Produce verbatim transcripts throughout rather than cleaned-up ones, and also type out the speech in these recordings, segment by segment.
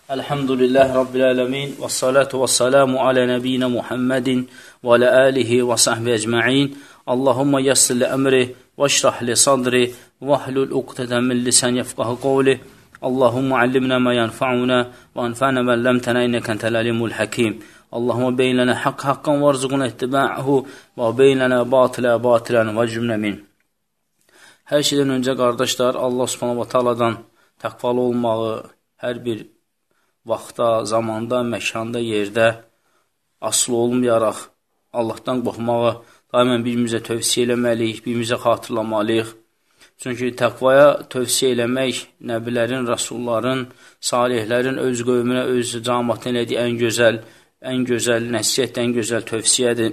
Elhamdülillah Rabbil alemin və salatu və salamu alə nəbiyyina Muhammedin və alə alihi və sahbihi ecma'in. Allahumma yassir li əmri və şrah li sadri və hlul uqtədən min lisan yafqahu qawli. Allahumma allimna ma yanfa'una və anfa'na ma allamtana innaka entel alimul hakim. Allahumma beyin lana haqq haqqan varzuqna ittiba'ahu və beyin lana batilə batilan və cümlə min. Hər şeydən öncə qardaşlar, Allah Subhanahu va Taala'dan təqvalı olmağı, hər bir vaxtda, zamanda, məkanda, yerdə asılı olmayaraq Allahdan qorxmağı daimən birimizə tövsiyə eləməliyik, birimizə xatırlamalıyıq. Çünki təqvaya tövsiyə eləmək nəbilərin, rəsulların, salihlərin öz qövmünə, öz cəmaatına elədiyi ən gözəl, ən gözəl nəsihət, ən gözəl tövsiyədir.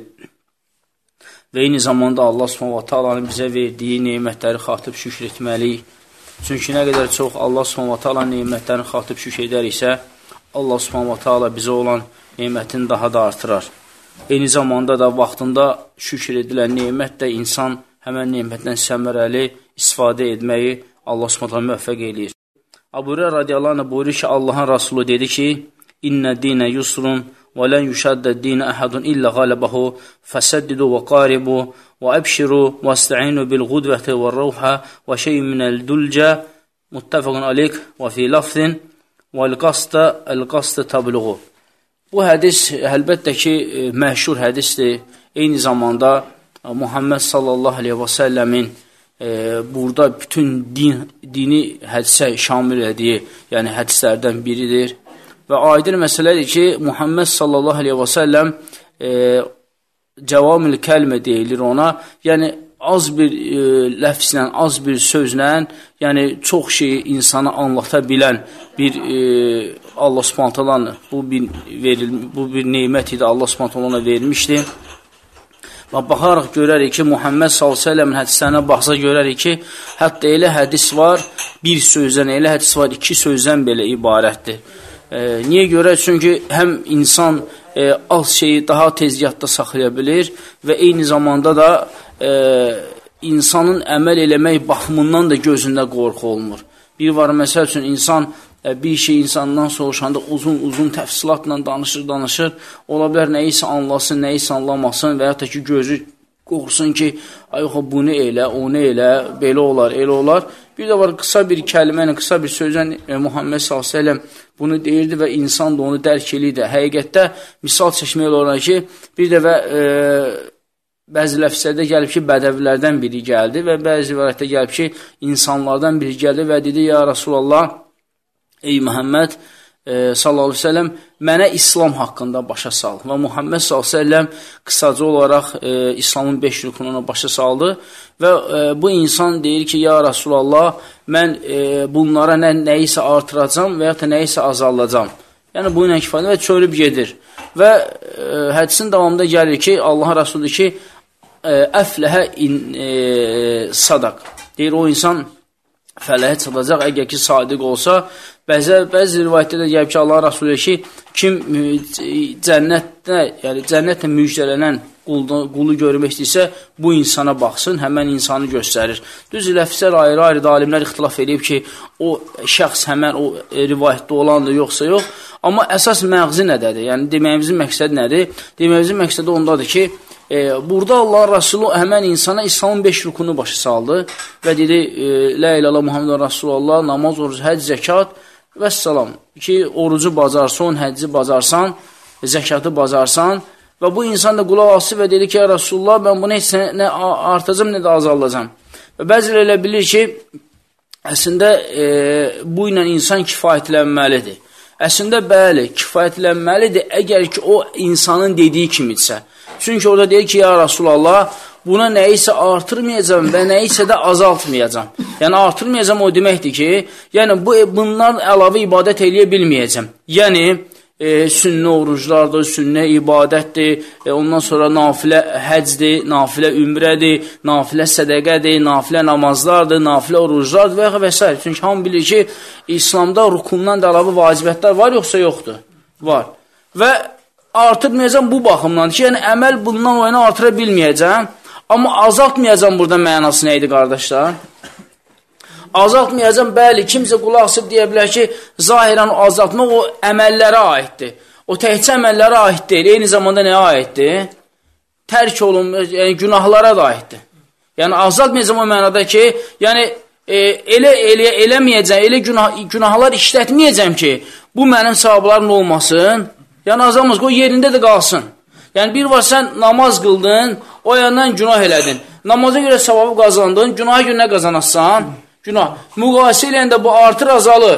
Və eyni zamanda Allah Subhanahu va Taala'nın bizə verdiyi nemətləri xatıb şükür etməliyik. Çünki nə qədər çox Allah Subhanahu va Taala nemətlərini xatıb şükür edəriksə, Allah Subhanahu va Taala bizə olan nemətini daha da artırar. Eyni zamanda da vaxtında şükür edilən nemət də insan həmən nemətdən səmərəli istifadə etməyi Allah Subhanahu va Taala müvəffəq eləyir. Əbu Hüreyrə radiyallahu anh buyurur ki, Allahın Rasulü dedi ki, İnnə dinə yusrun və lən yuşaddə dinə əhədun illə qələbəhu fəsəddidu və qaribu və əbşiru və istəinu bil-qudvəti və rəvhə və şeyin minəl dülcə muttəfəqun aleyk və fi lafzin vəl-qastə əl-qastə tabluğu. Bu hədis əlbəttə ki, məşhur hədisdir. Eyni zamanda Muhammed sallallahu aleyhi və səlləmin e, burada bütün din, dini hədisə şamil ediyi, yəni hədislərdən biridir. Və aydın məsələdir ki, Muhammed sallallahu aleyhi və səlləm e, cəvamil kəlmə deyilir ona, yəni az bir e, ləfzlə, az bir sözlə, yəni çox şeyi insana anlata bilən bir e, Allah Subhanahu Taala'nın bu bir veril, bu bir nemət idi, Allah Subhanahu Taala ona vermişdi. Və baxaraq görərik ki, Muhammed sallallahu əleyhi və səlləmin hədislərinə baxsa görərik ki, hətta elə hədis var, bir sözdən, elə hədis var, iki sözdən belə ibarətdir. E, niyə görə? Çünki həm insan e, az şeyi daha tez yadda saxlaya bilir və eyni zamanda da e, insanın əməl eləmək baxımından da gözündə qorxu olmur. Bir var, məsəl üçün, insan e, bir şey insandan soruşanda uzun-uzun təfsilatla danışır, danışır. Ola bilər, nəyisə anlasın, nəyisə anlamasın və yaxud da ki, gözü qorxsun ki, ay yox, bunu elə, onu elə, belə olar, elə olar. Bir də var, qısa bir kəlməni, qısa bir sözən e, Muhammed sallallahu əleyhi və səlləm bunu deyirdi və insan da onu dərk eləyirdi. Həqiqətdə misal çəkmək olar ki, bir dəfə e, bəzi ləfslərdə gəlib ki, bədəvilərdən biri gəldi və bəzi rivayətdə gəlib ki, insanlardan biri gəldi və dedi, ya Rasulallah, ey Muhammed e, sallallahu əleyhi və səlləm, mənə İslam haqqında başa sal. Və Muhammed sallallahu əleyhi və səlləm qısaca olaraq e, İslamın beş rükununa başa saldı və e, bu insan deyir ki, ya Rasulallah, mən e, bunlara nə, nəyisə artıracam və ya da nəyisə azaldacam. Yəni, bu ilə kifadə və çölüb gedir. Və e, hədisin davamında gəlir ki, Allahın Rasulü ki, e, əfləhə in, e, sadaq. Deyir, o insan fələhə çatacaq, əgər ki, sadiq olsa. Bəzi, bəzi rivayətdə də gəlib ki, Allahın Rasulü ki, kim cənnətdə, yəni cənnətlə müjdələnən qulu, qulu görmək istəyirsə, bu insana baxsın, həmən insanı göstərir. Düz ləfslər ayrı-ayrı alimlər ixtilaf edib ki, o şəxs həmən o rivayətdə olandır, yoxsa yox. Amma əsas məğzi nədədir? Yəni, deməyimizin məqsəd nədir? Deməyimizin məqsədi ondadır ki, e, burada Allah Rasulü həmən insana İslamın beş rükunu başa saldı və dedi, e, Lə ilə Allah Muhammed Rasulullah, namaz, oruc, həc, zəkat və səlam. Ki, orucu bacarsan, həcci bacarsan, zəkatı bacarsan və bu insan da qulaq alsı və dedi ki, ya Rasulullah, mən bunu heç nə artacam, nə də azaldacam. Və bəzilə elə bilir ki, əslində e, bu ilə insan kifayətlənməlidir. Əslində, bəli, kifayətlənməlidir, əgər ki, o insanın dediyi kimidirsə. Çünki orada deyir ki, ya Rasulallah, buna nəyisə artırmayacam və nəyisə də azaltmayacam. Yəni, artırmayacam o deməkdir ki, yəni, bu, bundan əlavə ibadət eləyə bilməyəcəm. Yəni, e, sünnə oruclardır, sünnə ibadətdir, e, ondan sonra nafilə həcdir, nafilə ümrədir, nafilə sədəqədir, nafilə namazlardır, nafilə oruclardır və, və s. Çünki hamı bilir ki, İslamda rukundan da əlavə vacibətlər var, yoxsa yoxdur? Var. Və artırmayacam bu baxımdan ki, yəni əməl bundan o yana artıra bilməyəcəm, amma azaltmayacam burada mənası nə idi, qardaşlar? Azaltmayacam, bəli, kimsə qulaq asıb deyə bilər ki, zahirən azaltmaq o əməllərə aiddir. O təhcə əməllərə aid deyil, eyni zamanda nəyə aiddir? Tərk olunmuş, yəni günahlara da aiddir. Yəni azaltmayacam o mənada ki, yəni e, elə, elə eləməyəcəm, elə günah, günahlar işlətməyəcəm ki, bu mənim savablarım olmasın. Yəni azalmaz, o yerində də qalsın. Yəni bir var sən namaz qıldın, o yandan günah elədin. Namaza görə savabı qazandın, günaha görə nə qazanırsan? Günah. Müqayisə eləyəndə bu artır, azalır.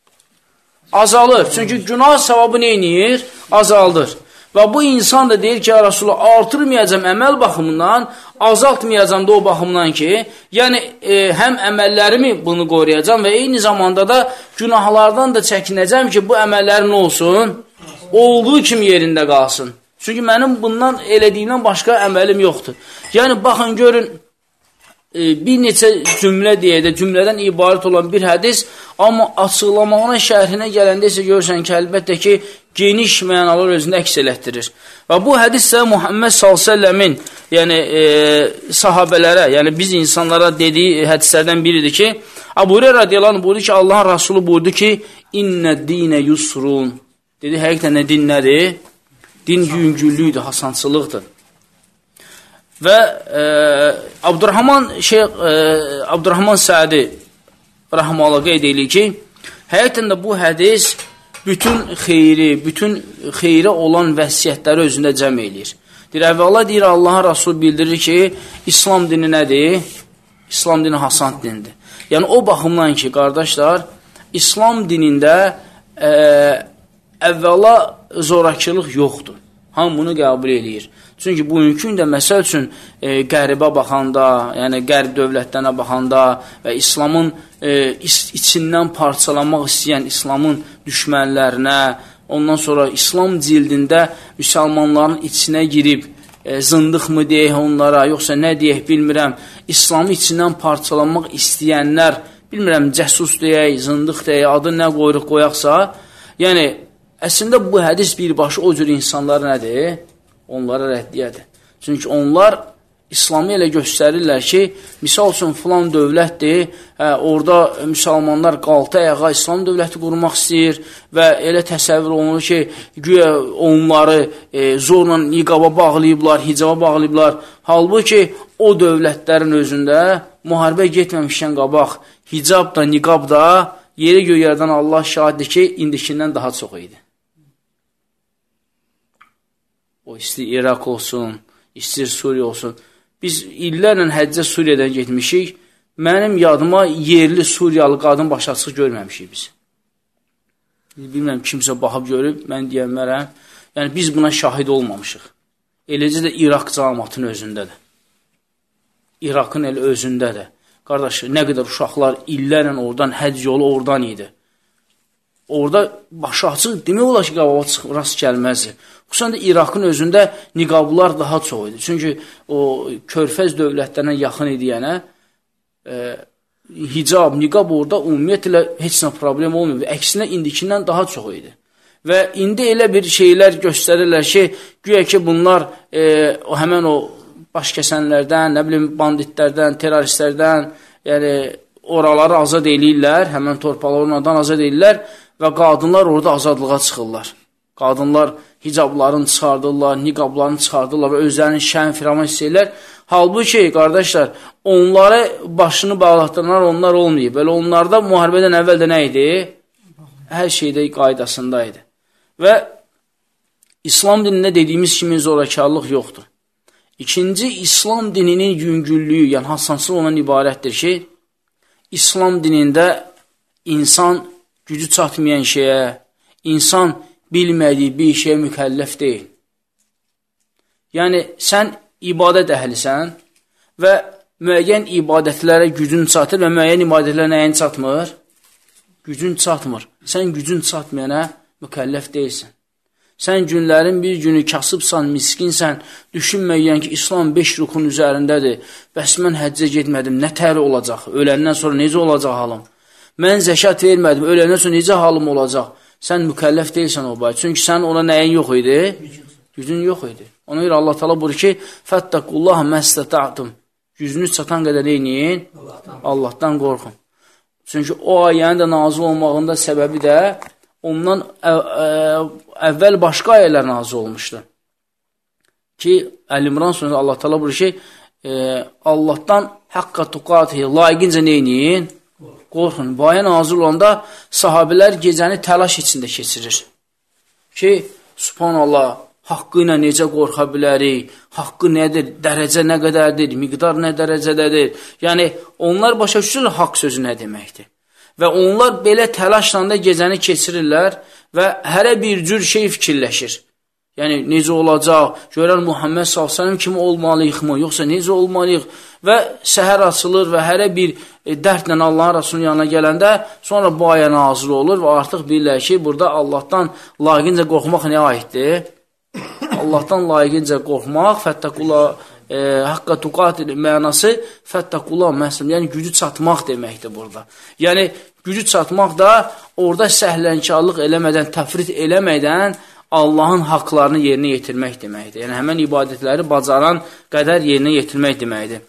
Azalır. Çünki günah savabı neynir? Azaldır. Və bu insan da deyir ki, Rasulullah, artırmayacam əməl baxımından, azaltmayacam da o baxımdan ki, yəni e, həm əməllərimi bunu qoruyacam və eyni zamanda da günahlardan da çəkinəcəm ki, bu əməllərim nə olsun? Olduğu kimi yerində qalsın. Çünki mənim bundan elədiyimdən başqa əməlim yoxdur. Yəni, baxın, görün, bir neçə cümlə deyədə, cümlədən ibarət olan bir hədis, amma açıqlamağına, şərhinə gələndə isə görürsən ki, əlbəttə ki, geniş mənalar özündə əks elətdirir. Və bu hədis isə Muhammed sallallahu əleyhi və səlləmin, yəni e, sahabələrə, yəni biz insanlara dediyi hədislərdən biridir ki, Əbu Hüreyrə radiyallahu anh buyurdu ki, Allahın Rasulü buyurdu ki, İnnə dinə yusrun. Dedi, həqiqətən nə din nədir? Din yüngüllüydür, hasançılıqdır. Və e, Abdurrahman Şeyh e, Abdurrahman Sədi rəhməhullah qeyd edir ki, həqiqətən də bu hədis bütün xeyri, bütün xeyrə olan vəsiyyətləri özündə cəm eləyir. Deyir, əvvəla deyir, Allahın Rasulü bildirir ki, İslam dini nədir? İslam dini hasan dinidir. Yəni, o baxımdan ki, qardaşlar, İslam dinində e, əvvəla zorakılıq yoxdur. Hamı bunu qəbul eləyir. Çünki bugünkü də məsəl üçün e, qəribə baxanda, yəni qərb dövlətlərinə baxanda və İslamın e, içindən parçalanmaq istəyən İslamın düşmənlərinə, ondan sonra İslam cildində müsəlmanların içinə girib, e, zındıq mı deyək onlara, yoxsa nə deyək bilmirəm, İslamı içindən parçalanmaq istəyənlər, bilmirəm, cəsus deyək, zındıq deyək, adı nə qoyuruq qoyaqsa, yəni, əslində bu hədis birbaşa o cür insanlar nədir? Onlara rəddiyədir. Çünki onlar İslamı elə göstərirlər ki, misal üçün filan dövlətdir, hə, orada müsəlmanlar qaltı ayağa İslam dövləti qurmaq istəyir və elə təsəvvür olunur ki, güya onları e, zorla niqaba bağlayıblar, hicaba bağlayıblar. Halbuki o dövlətlərin özündə müharibə getməmişkən qabaq, hicab da, niqab da yeri göyərdən Allah şahiddir ki, indikindən daha çox idi. O istəyir İraq olsun, istəyir Suriya olsun. Biz illərlə həccə Suriyadan getmişik. Mənim yadıma yerli Suriyalı qadın başı açıq görməmişik biz. Bilməm, kimsə baxıb görüb, mən deyənmərəm. Yəni, biz buna şahid olmamışıq. Eləcə də İraq cəmaatının özündədir. İraqın elə özündədir. Qardaş, nə qədər uşaqlar illərlə oradan, həcc yolu oradan idi. Orada başı açıq, demək olar ki, qababa çıxıb, rast gəlməzdir. Xüsusən də İraqın özündə niqablar daha çox idi. Çünki o körfəz dövlətlərinə yaxın idiyənə e, hicab, niqab orada ümumiyyətlə heç nə problem olmuyor. Əksinə indikindən daha çox idi. Və indi elə bir şeylər göstərirlər ki, güya ki bunlar e, o, həmən o baş kəsənlərdən, nə bilim, banditlərdən, terroristlərdən, yəni oraları azad eləyirlər, həmən torpaları onlardan azad eləyirlər və qadınlar orada azadlığa çıxırlar. Qadınlar hicablarını çıxardırlar, niqablarını çıxardırlar və özlərinin şən firamı istəyirlər. Halbuki, qardaşlar, onları başını bağlatdıranlar onlar olmayıb. Belə onlarda müharibədən əvvəl də nə idi? Hər şeydə qaydasında idi. Və İslam dinində dediyimiz kimi zorakarlıq yoxdur. İkinci, İslam dininin yüngüllüyü, yəni hasansız olan ibarətdir ki, İslam dinində insan gücü çatmayan şeyə, insan bilmədiyi bir şeyə mükəlləf deyil. Yəni, sən ibadət əhlisən və müəyyən ibadətlərə gücün çatır və müəyyən ibadətlərə nəyin çatmır? Gücün çatmır. Sən gücün çatmayana mükəlləf deyilsən. Sən günlərin bir günü kasıbsan, miskinsən, düşünməyən ki, İslam beş rukun üzərindədir. Bəs mən həccə getmədim, nə təri olacaq? Öləndən sonra necə olacaq halım? Mən zəkat vermədim, öləndən sonra necə halım olacaq? Sən mükəlləf deyilsən o bay. Çünki sən ona nəyin yox idi? Gücün yox idi. Ona görə Allah Teala buyurur ki, Fəttəqullaha məstəta'tum. Gücünüz çatan qədər eyniyin, Allahdan qorxun. Çünki o ayənin də nazil olmağında səbəbi də ondan ə, ə, əvvəl başqa ayələr nazil olmuşdu. Ki, Əl-İmran surəsində Allah təala buyurur ki, e, Allahdan haqqa tuqatihi, layiqincə neyinin? Qorxun. Bu ayə nazil olanda sahabilər gecəni təlaş içində keçirir. Ki, subhanallah, haqqı ilə necə qorxa bilərik, haqqı nədir, dərəcə nə qədərdir, miqdar nə dərəcədədir. Yəni, onlar başa düşürlər haqq sözü nə deməkdir. Və onlar belə təlaşla da gecəni keçirirlər və hərə bir cür şey fikirləşir. Yəni, necə olacaq, görər Muhammed sallallahu əleyhi və səlləm kimi olmalıyıq mı, yoxsa necə olmalıyıq və səhər açılır və hərə bir e, dərdlə Allahın Rasulunun yanına gələndə sonra bu ayə nazil olur və artıq bilirlər ki, burada Allahdan layiqincə qorxmaq nə aiddir? Allahdan layiqincə qorxmaq, fəttəqula, e, haqqa tuqatil mənası fəttəqula məsələn, yəni gücü çatmaq deməkdir burada. Yəni, gücü çatmaq da orada səhlənkarlıq eləmədən, təfrit eləmədən Allahın haqlarını yerinə yetirmək deməkdir. Yəni, həmən ibadətləri bacaran qədər yerinə yetirmək deməkdir.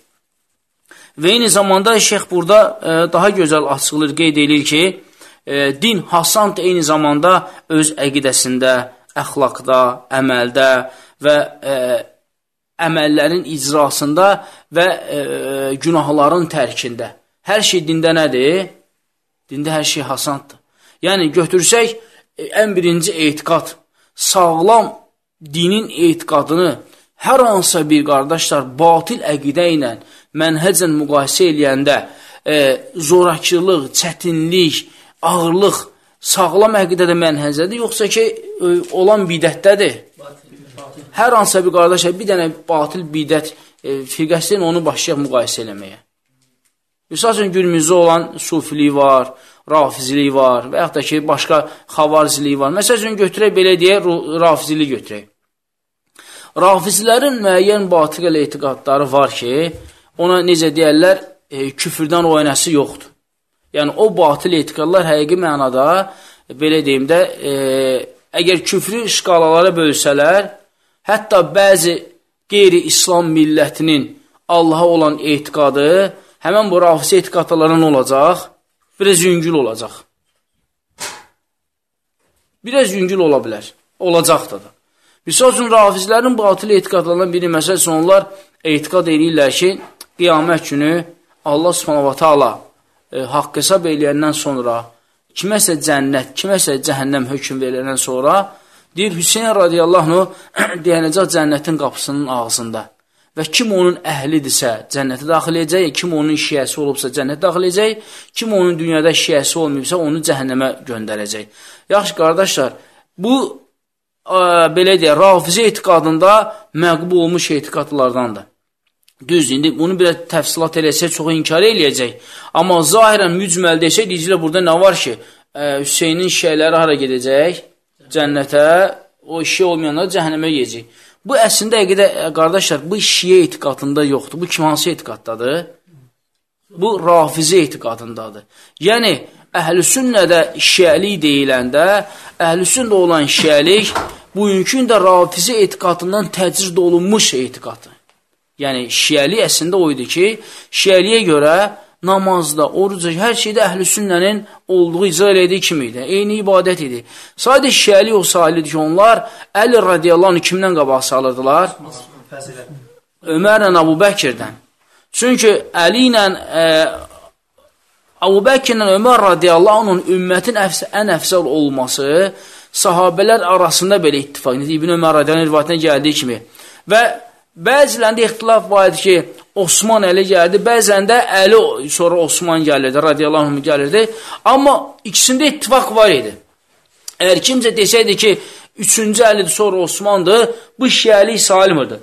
Və eyni zamanda şeyx burada e, daha gözəl açıqlır, qeyd edir ki, e, din hasant eyni zamanda öz əqidəsində, əxlaqda, əməldə və e, əməllərin icrasında və e, günahların tərkində. Hər şey dində nədir? Dində hər şey hasantdır. Yəni, götürsək, e, ən birinci etiqad, sağlam dinin etiqadını hər hansısa bir qardaşlar batil əqidə ilə mənhəcən müqayisə eləyəndə e, zorakılıq, çətinlik, ağırlıq sağlam əqidədə mənhəcədir, yoxsa ki e, olan bidətdədir. Hər hansısa bir qardaşlar bir dənə batil bidət e, firqəsindən onu başlayaq müqayisə eləməyə. Misal üçün günümüzdə olan sufilik var, rafizlik var və yaxud da ki, başqa xavarizlik var. Məsəl üçün, götürək belə deyək, rafizlik götürək. Rafizlərin müəyyən batil etiqadları var ki, ona necə deyərlər, e, küfürdən oynası yoxdur. Yəni, o batil etiqadlar həqiqi mənada, belə deyim də, e, əgər küfrü şkalalara bölsələr, hətta bəzi qeyri-İslam millətinin Allaha olan etiqadı, həmən bu rafizi etiqadlarına nə olacaq? Biraz yüngül olacaq. Biraz yüngül ola bilər. Olacaq da da. Misal üçün, rafizlərin batil etiqadlarından biri, məsələn, onlar etiqad edirlər ki, qiyamət günü Allah subhanahu wa ta'ala e, haqq hesab eləyəndən sonra kiməsə cənnət, kiməsə cəhənnəm hökm veriləndən sonra deyir, Hüseyin radiyallahu anh deyənəcək cənnətin qapısının ağzında. Və kim onun əhlidirsə cənnətə daxil edəcək, kim onun şiəsi olubsa cənnətə daxil edəcək, kim onun dünyada şiəsi olmayıbsa onu cəhənnəmə göndərəcək. Yaxşı, qardaşlar, bu ə, belə deyək, rafizi etiqadında məqbul olmuş etiqadlardandır. Düz, indi bunu biraz təfsilat eləsək, çox inkar eləyəcək. Amma zahirən mücməl desək, deyicilə burada nə var ki, ə, Hüseynin şiələri hara gedəcək? Cənnətə, o şiə olmayanlar cəhənnəmə gedəcək. Bu əslində əqidə, qardaşlar, bu şiə etiqadında yoxdur. Bu kim hansı etiqaddadır? Bu rafizi etiqadındadır. Yəni, əhl-i-sünnədə şiəlik deyiləndə, əhl-i-sünnə olan şiəlik bugünkü də rafizi etiqadından təcrid olunmuş etiqadır. Yəni, şiəlik əslində oydu ki, şiəliyə görə namazda, oruca, hər şeydə əhl-i-sünnənin olduğu icra elədiyi kimi idi. Eyni ibadət idi. Sadəcə şiəlik o sahilidir ki, onlar Əli radiyallahu anh kimdən qabaq salırdılar? Ömərlə Əbu Bəkirdən. Çünki Əli ilə e, Əbu Bəkirlə Ömər radiyallahu anh ümmətin əfs ən əfsəl olması sahabələr arasında belə ittifaq. İbn Ömər radiyallahu anh rivayətinə gəldiyi kimi. Və bəzilərində ixtilaf var idi ki, Osman Əli gəldi, bəzən də Əli sonra Osman gəlirdi, radiyallahu anh gəlirdi. Amma ikisində ittifaq var idi. Əgər kimsə desəydi ki, üçüncü Əlidir, sonra Osmandır, bu şiəlik salimdir.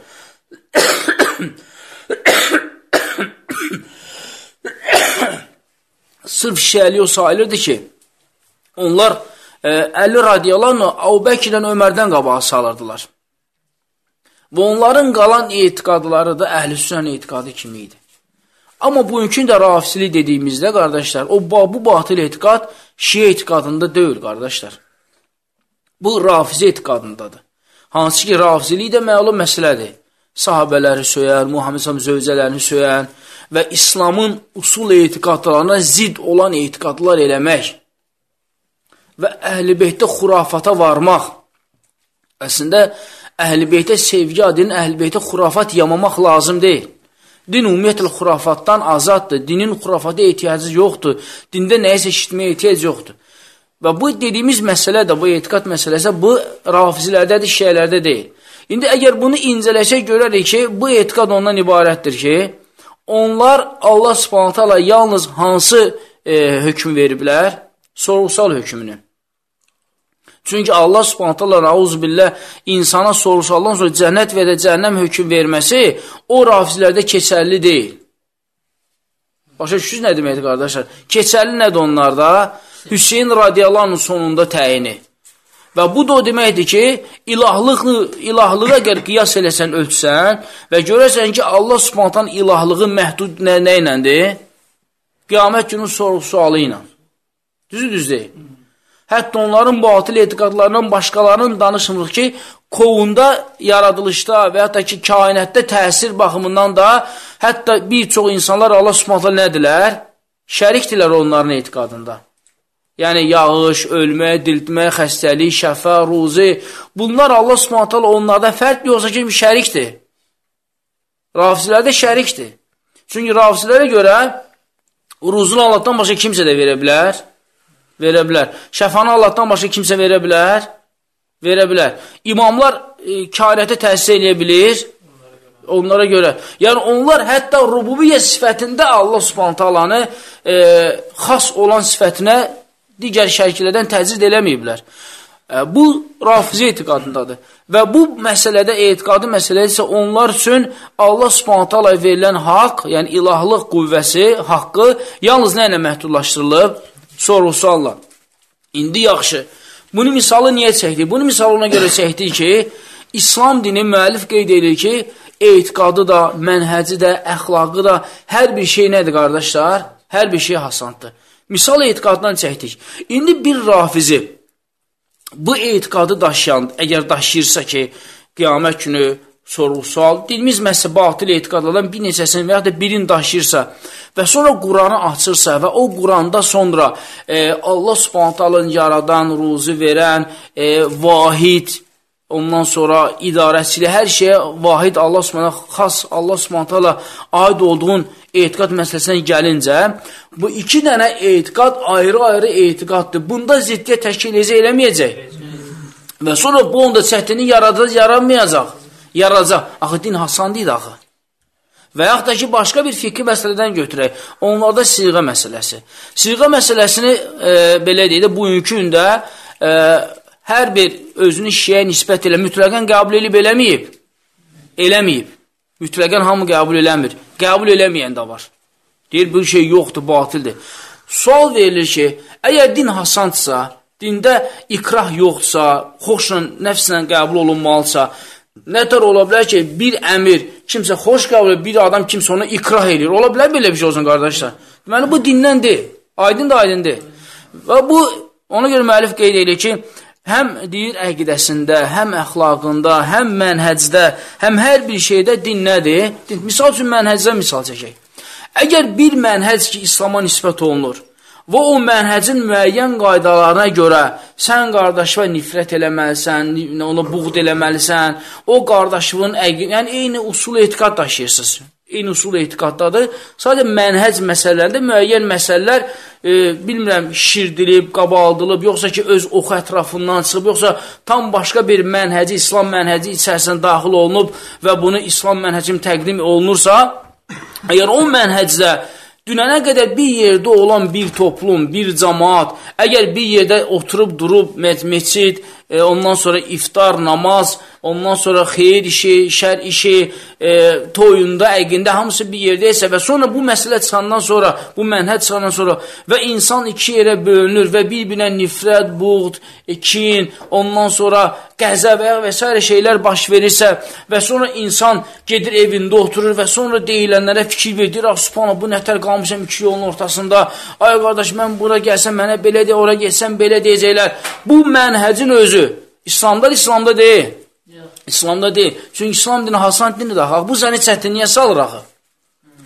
Sırf şiəlik o sayılırdı ki, onlar e, Əli radiyallahu anh Əbu Bəkirlə Ömərdən qabağa salırdılar. Və onların qalan etiqadları da əhl-i-sünnə etiqadı kimi idi. Amma bugünkü də rafizlik dediyimizdə, qardaşlar, o bu batil etiqad şiə etiqadında deyil, qardaşlar. Bu rafizi etiqadındadır. Hansı ki, rafizilik də məlum məsələdir. Sahabələri söyən, Muhammed sallallahu zövcələrini söyən və İslamın usul etiqadlarına zid olan etiqadlar eləmək və əhl-i beytdə xurafata varmaq. Əslində, əhl-i beytə sevgi adının əhl-i beytə xurafat yamamaq lazım deyil. Din ümumiyyətlə xurafatdan azaddır. Dinin xurafata ehtiyacı yoxdur. Dində nəyisə eşitməyə ehtiyac yoxdur. Və bu dediyimiz məsələ də, bu etiqad məsələsi, bu rafizilərdədir, şiələrdə deyil. İndi əgər bunu incələsək görərik ki, bu etiqad ondan ibarətdir ki, onlar Allah Subhanahu taala yalnız hansı e, hökm veriblər? Sorğusal hökmünü. Çünki Allah Subhanahu taala nauzubillah insana sorğusaldan sonra cənnət və ya cəhənnəm hökm verməsi o rafizilərdə keçərli deyil. Başa düşürsünüz nə deməkdir qardaşlar? Keçərli nədir onlarda? Hüseyin radiyallahu anh'ın sonunda təyini. Və bu da o deməkdir ki, ilahlıq, ilahlığa əgər qiyas eləsən, ölçsən və görəsən ki, Allah Subhanahu taala ilahlığı məhdud nə, nə iləndir? Qiyamət günün sorğu-sualı ilə. Düzü düz deyil. Hətta onların batıl etiqadlarından başqalarının danışmırıq ki, qovunda, yaradılışda və hətta ki, kainətdə təsir baxımından da hətta bir çox insanlar Allah Subhanahu taala nədirlər? Şərikdirlər onların etiqadında. Yəni, yağış, ölmə, diltmə, xəstəlik, şəfa, ruzi, bunlar Allah Subhanahu taala onlardan fərq yoxsa ki, şərikdir. Rafizilərdə şərikdir. Çünki rafizilərə görə ruzunu Allahdan başqa kimsə də verə bilər. Verə bilər. Şəfanı Allahdan başqa kimsə verə bilər. Verə bilər. İmamlar e, kainətə təsir edə bilir. Onlara görə. Yəni, onlar hətta rububiyyə sifətində Allah Subhanahu taalanı e, xas olan sifətinə digər şəriklərdən təcrid eləməyiblər. E, bu, rafizi etiqadındadır. Və bu məsələdə, etiqadı məsələdə isə onlar üçün Allah Subhanahu taalaya verilən haqq, yəni ilahlıq qüvvəsi, haqqı yalnız nə ilə məhdudlaşdırılıb? Sorğu-sualla. İndi yaxşı. Bunu misalı niyə çəkdik? Bunu misalı ona görə çəkdik ki, İslam dini müəllif qeyd edir ki, etiqadı da, mənhəci də, əxlaqı da, hər bir şey nədir qardaşlar? Hər bir şey hasandır. Misal etiqaddan çəkdik. İndi bir rafizi bu etiqadı daşıyan, əgər daşıyırsa ki, qiyamət günü sorğu-sual, dilimiz məhsə batıl etiqadlardan bir neçəsini və ya da birini daşıyırsa və sonra Quranı açırsa və o Quranda sonra e, Allah Subhanahu taala'nın yaradan, ruzi verən, e, vahid, ondan sonra idarəçilik, hər şeyə vahid Allah Subhanahu xas Allah Subhanahu taala aid olduğun etiqad məsələsinə gəlincə, bu iki dənə etiqad ayrı-ayrı etiqaddır. Bunda ziddiyyət təşkil eləməyəcək. Və sonra bu onda çətinlik yaradacaq, yaranmayacaq. Yaradacaq. Axı, din hasan deyil axı. Və yaxud da ki, başqa bir fikri məsələdən götürək. Onlarda siğə məsələsi. Siğə məsələsini e, belə deyək də, bugünkü gündə e, hər bir özünü şiəyə nisbət elə, mütləqən qəbul edib eləməyib. Eləməyib. Mütləqən hamı qəbul eləmir. Qəbul eləməyən də var. Deyir, bu şey yoxdur, batildir. Sual verilir ki, əgər din hasandsa, dində ikrah yoxdursa, xoşla, nəfslə qəbul olunmalısa, nətər ola bilər ki, bir əmir kimsə xoş qəbul edir, bir adam kimsə ona ikrah edir. Ola bilər belə bir şey olsun, qardaşlar. Deməli, bu dindən deyil. Aydın da aydın deyil. Və bu, ona görə müəllif qeyd edir ki, həm deyir əqidəsində, həm əxlaqında, həm mənhəcdə, həm hər bir şeydə din nədir? Din. Misal üçün mənhəcdə misal çəkək. Əgər bir mənhəc ki, İslama nisbət olunur və o mənhəcin müəyyən qaydalarına görə sən qardaşıva nifrət eləməlisən, ona buğd eləməlisən, o qardaşının əqid, yəni eyni usul etiqad daşıyırsınız. Eyni usul etiqaddadır. Sadəcə mənhəc məsələlərində müəyyən məsələlər, e, bilmirəm, şirdilib, qabaldılıb, yoxsa ki, öz oxu ətrafından çıxıb, yoxsa tam başqa bir mənhəci, İslam mənhəci içərisində daxil olunub və bunu İslam mənhəcim təqdim olunursa, əgər o mənhəcdə dünənə qədər bir yerdə olan bir toplum, bir cəmaat, əgər bir yerdə oturub, durub, meçid, e, ondan sonra iftar, namaz, ondan sonra xeyir işi, şər işi, e, toyunda, əqində, hamısı bir yerdəysə və sonra bu məsələ çıxandan sonra, bu mənhəc çıxandan sonra və insan iki yerə bölünür və bir-birinə nifrət, buğd, kin, ondan sonra qəzəb və s. şeylər baş verirsə və sonra insan gedir evində oturur və sonra deyilənlərə fikir verir, ah, subhanallah, bu nətər qalmışam iki yolun ortasında, ay qardaş, mən bura gəlsəm, mənə belə deyə, ora gəlsəm, belə deyəcəklər. Bu mənhəcin özü İslamda, İslamda deyil. İslamda deyil. Çünki İslam dini hasan dinidir. Bu səni çətinliyə salır axı.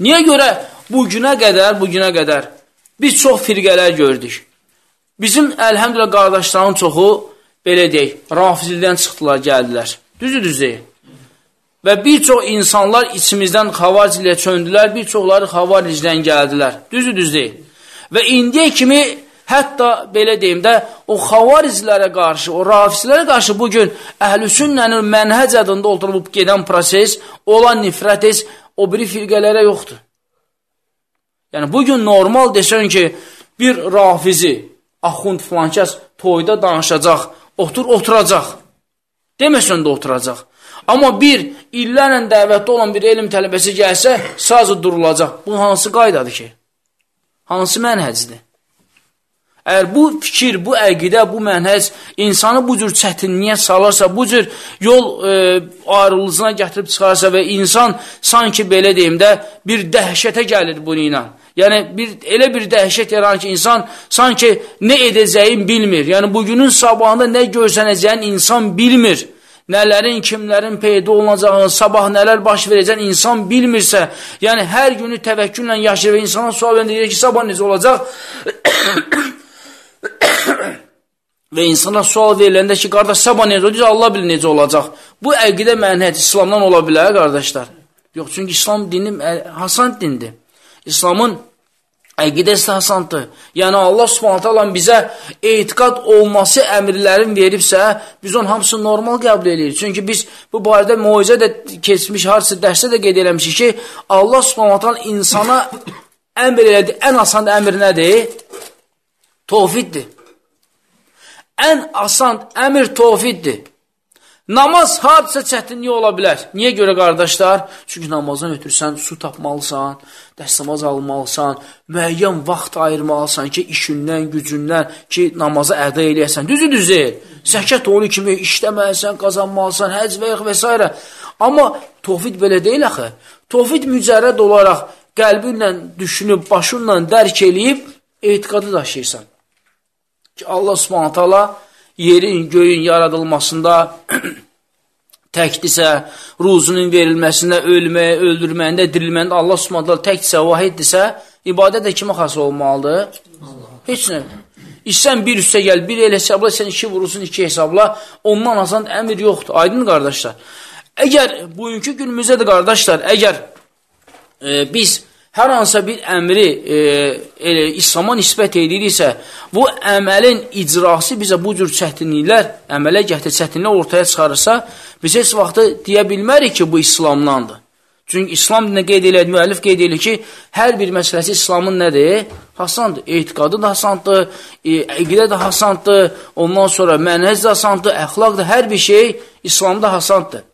Niyə görə bu günə qədər, bu günə qədər biz çox firqələr gördük. Bizim əlhəmdülə qardaşların çoxu, belə deyək, rafizildən çıxdılar, gəldilər. Düzdür, düzdür. Və bir çox insanlar içimizdən xavaricliyə çöndülər, bir çoxları xavaricdən gəldilər. Düzdür, düzdür. Və indiyə kimi, hətta belə deyim də, o xavariclərə qarşı, o rafizlərə qarşı bugün əhl-i-sünnənin mənhəc adında oturub gedən proses, olan nifrət, o biri firqələrə yoxdur. Yəni, bugün normal desən ki, bir rafizi, axund filankəs toyda danışacaq, otur, oturacaq. Deməsən də oturacaq. Amma bir illərlə dəvətdə olan bir elm tələbəsi gəlsə, sazı durulacaq. Bu hansı qaydadır ki? Hansı mənhəcdir? Əgər bu fikir, bu əqidə, bu mənhəc insanı bu cür çətinliyə salarsa, bu cür yol e, ayrılığına gətirib çıxarsa və insan sanki belə deyim də bir dəhşətə gəlir bunu ilə. Yəni, bir, elə bir dəhşət yaran ki, insan sanki nə edəcəyin bilmir. Yəni, bugünün sabahında nə görsənəcəyin insan bilmir. Nələrin, kimlərin peyda olunacağını, sabah nələr baş verəcəyini insan bilmirsə, yəni hər günü təvəkküllə yaşayır və insana sual verir ki, sabah necə olacaq? Və insana sual veriləndə ki, qardaş, sabah necə olacaq? Allah bilir necə olacaq. Bu əqidə mənhəc İslamdan ola bilər, qardaşlar. Yox, çünki İslam dini hasan dindir. İslamın əqidəsi hasandır. Yəni, Allah subhanət hala bizə etiqad olması əmirlərin veribsə, biz onun hamısını normal qəbul edirik. Çünki biz bu barədə muizə də keçmiş, harcı dərsdə də qeyd eləmişik ki, Allah subhanət hala insana əmr elədi. Ən asan əmr nədir? Tovfiddir. Ən asan əmr tovfiddir. Namaz hadisə çətinliyi ola bilər. Niyə görə, qardaşlar? Çünki namazdan ötürsən, su tapmalısan, dəstəmaz almalısan, müəyyən vaxt ayırmalısan ki, işindən, gücündən ki, namaza əda eləyəsən. Düzü düzü, zəkat onu kimi işləməlisən, qazanmalısan, həc və yaxud və s. Amma tovfid belə deyil axı. Tovfid mücərrəd olaraq qəlbinlə düşünüb, başınla dərk eləyib, etiqadı daşıyırsan. Ki, Allah subhanət hala yerin, göyün yaradılmasında təkdirsə, ruzunun verilməsində, ölməyə, öldürməyində, dirilməyində Allah subhanət hala təkdirsə, vahiddirsə, ibadət də kimə xas olmalıdır? Allah. Heç nə. İşsən bir üstə gəl, bir el hesabla, sən iki vurursun, iki hesabla, ondan asan əmir yoxdur. Aydın qardaşlar. Əgər, bugünkü günümüzdə də qardaşlar, əgər e, biz hər hansısa bir əmri e, e, İslama nisbət ediriksə, bu əməlin icrası bizə bu cür çətinliklər, əmələ gətir çətinliklər ortaya çıxarırsa, biz heç vaxtı deyə bilmərik ki, bu İslamdandır. Çünki İslam dinə qeyd elədi, müəllif qeyd edir ki, hər bir məsələsi İslamın nədir? Hasandır. Etiqadı da hasandır, e, əqidə də hasandır, ondan sonra mənhəc də hasandır, əxlaq da, hər bir şey İslamda hasandır.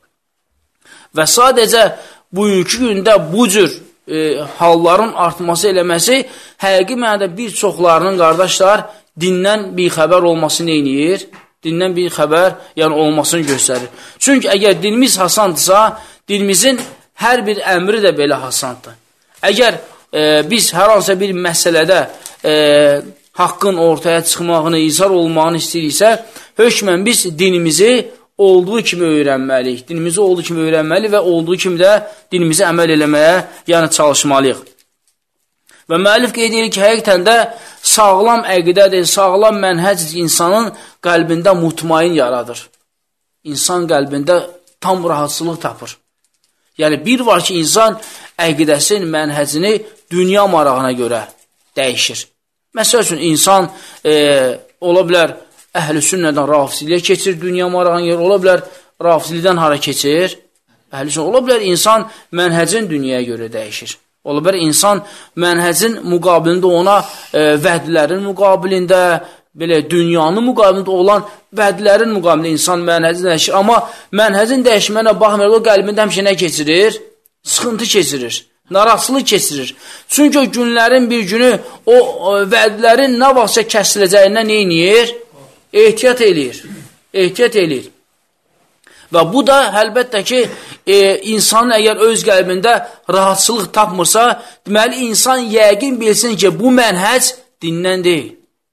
Və sadəcə bugünkü gündə bu cür E, halların artması eləməsi həqiqi mənada bir çoxlarının qardaşlar dindən bir xəbər olması neyniyir? Dindən bir xəbər yəni olmasını göstərir. Çünki əgər dinimiz hasandırsa, dinimizin hər bir əmri də belə hasandır. Əgər e, biz hər hansı bir məsələdə e, haqqın ortaya çıxmağını, izhar olmağını istəyiriksə, hökmən biz dinimizi olduğu kimi öyrənməliyik. Dinimizi olduğu kimi öyrənməli və olduğu kimi də dinimizi əməl eləməyə, yəni çalışmalıyıq. Və müəllif qeyd edir ki, həqiqətən də sağlam əqidədir, sağlam mənhəc insanın qəlbində mutmain yaradır. İnsan qəlbində tam rahatsızlıq tapır. Yəni, bir var ki, insan əqidəsin mənhəcini dünya marağına görə dəyişir. Məsəl üçün, insan e, ola bilər, əhl-i sünnədən rafizliyə keçir, dünya marağına görə, ola bilər, rafizlidən hara keçir, əhl-i sünnə, ola bilər, insan mənhəcin dünyaya görə dəyişir. Ola bilər, insan mənhəcin müqabilində ona e, vədlərin müqabilində, belə dünyanın müqabilində olan vədlərin müqabilində insan mənhəcin dəyişir. Amma mənhəcin dəyişməyinə baxmayaraq, o qəlbində həmişə nə keçirir? Sıxıntı keçirir, narahatsızlıq keçirir. Çünki o günlərin bir günü o, o vədlərin nə vaxtsa kəsiləcəyindən neyniyir? Ehtiyat eləyir, ehtiyat eləyir. Və bu da əlbəttə ki, e, insanın əgər öz qəlbində rahatsızlıq tapmırsa, deməli, insan yəqin bilsin ki, bu mənhəc dindən deyil.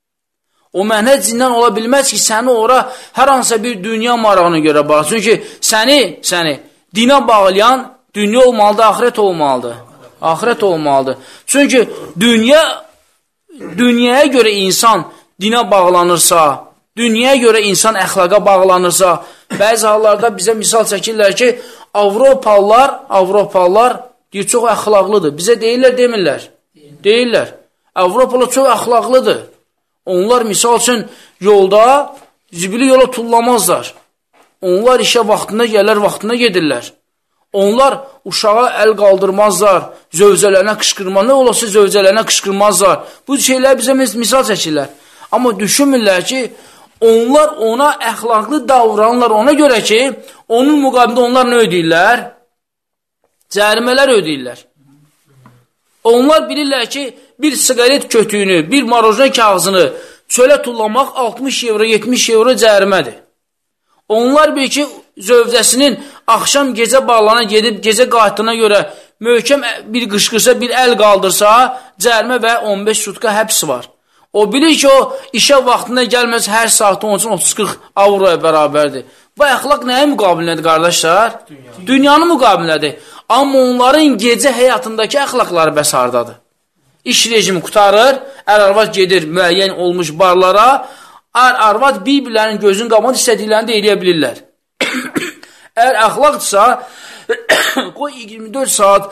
O mənhəc dindən ola bilməz ki, səni ora hər hansısa bir dünya marağına görə bağlı. Çünki səni, səni dinə bağlayan dünya olmalıdır, axirət olmalıdır. Axirət olmalıdır. Çünki dünya, dünyaya görə insan dinə bağlanırsa, dünyaya görə insan əxlaqa bağlanırsa, bəzi hallarda bizə misal çəkirlər ki, Avropalılar, Avropalılar deyir, çox əxlaqlıdır. Bizə deyirlər, demirlər. Deyirlər. Avropalı çox əxlaqlıdır. Onlar misal üçün yolda zibili yola tullamazlar. Onlar işə vaxtında gələr, vaxtında gedirlər. Onlar uşağa əl qaldırmazlar, zövcələrinə qışqırmaz, nə olası zövcələrinə qışqırmazlar. Bu şeylər bizə misal çəkirlər. Amma düşünmürlər ki, onlar ona əxlaqlı davranırlar ona görə ki, onun müqabilində onlar nə ödəyirlər? Cərimələr ödəyirlər. Onlar bilirlər ki, bir siqaret kötüyünü, bir marojna kağızını çölə tullamaq altmış evro, yetmiş evro cərimədir. Onlar bilir ki, zövcəsinin axşam gecə bağlana gedib, gecə qayıtdığına görə möhkəm bir qışqırsa, bir əl qaldırsa, cərimə və on beş sutka həbs var. O bilir ki, o işə vaxtında gəlməz, hər saatda onun üçün otuz qırx avroya bərabərdir. Bu əxlaq nəyə müqabilinədir, qardaşlar? Dünya. Dünyanın müqabilinədir. Amma onların gecə həyatındakı əxlaqları bəs hardadır? İş rejimi qutarır, ər-arvad gedir müəyyən olmuş barlara, ər-arvad bir-birlərinin gözünün qabağında istədiklərini də eləyə bilirlər. Əgər əxlaqdırsa, qoy iyirmi dörd saat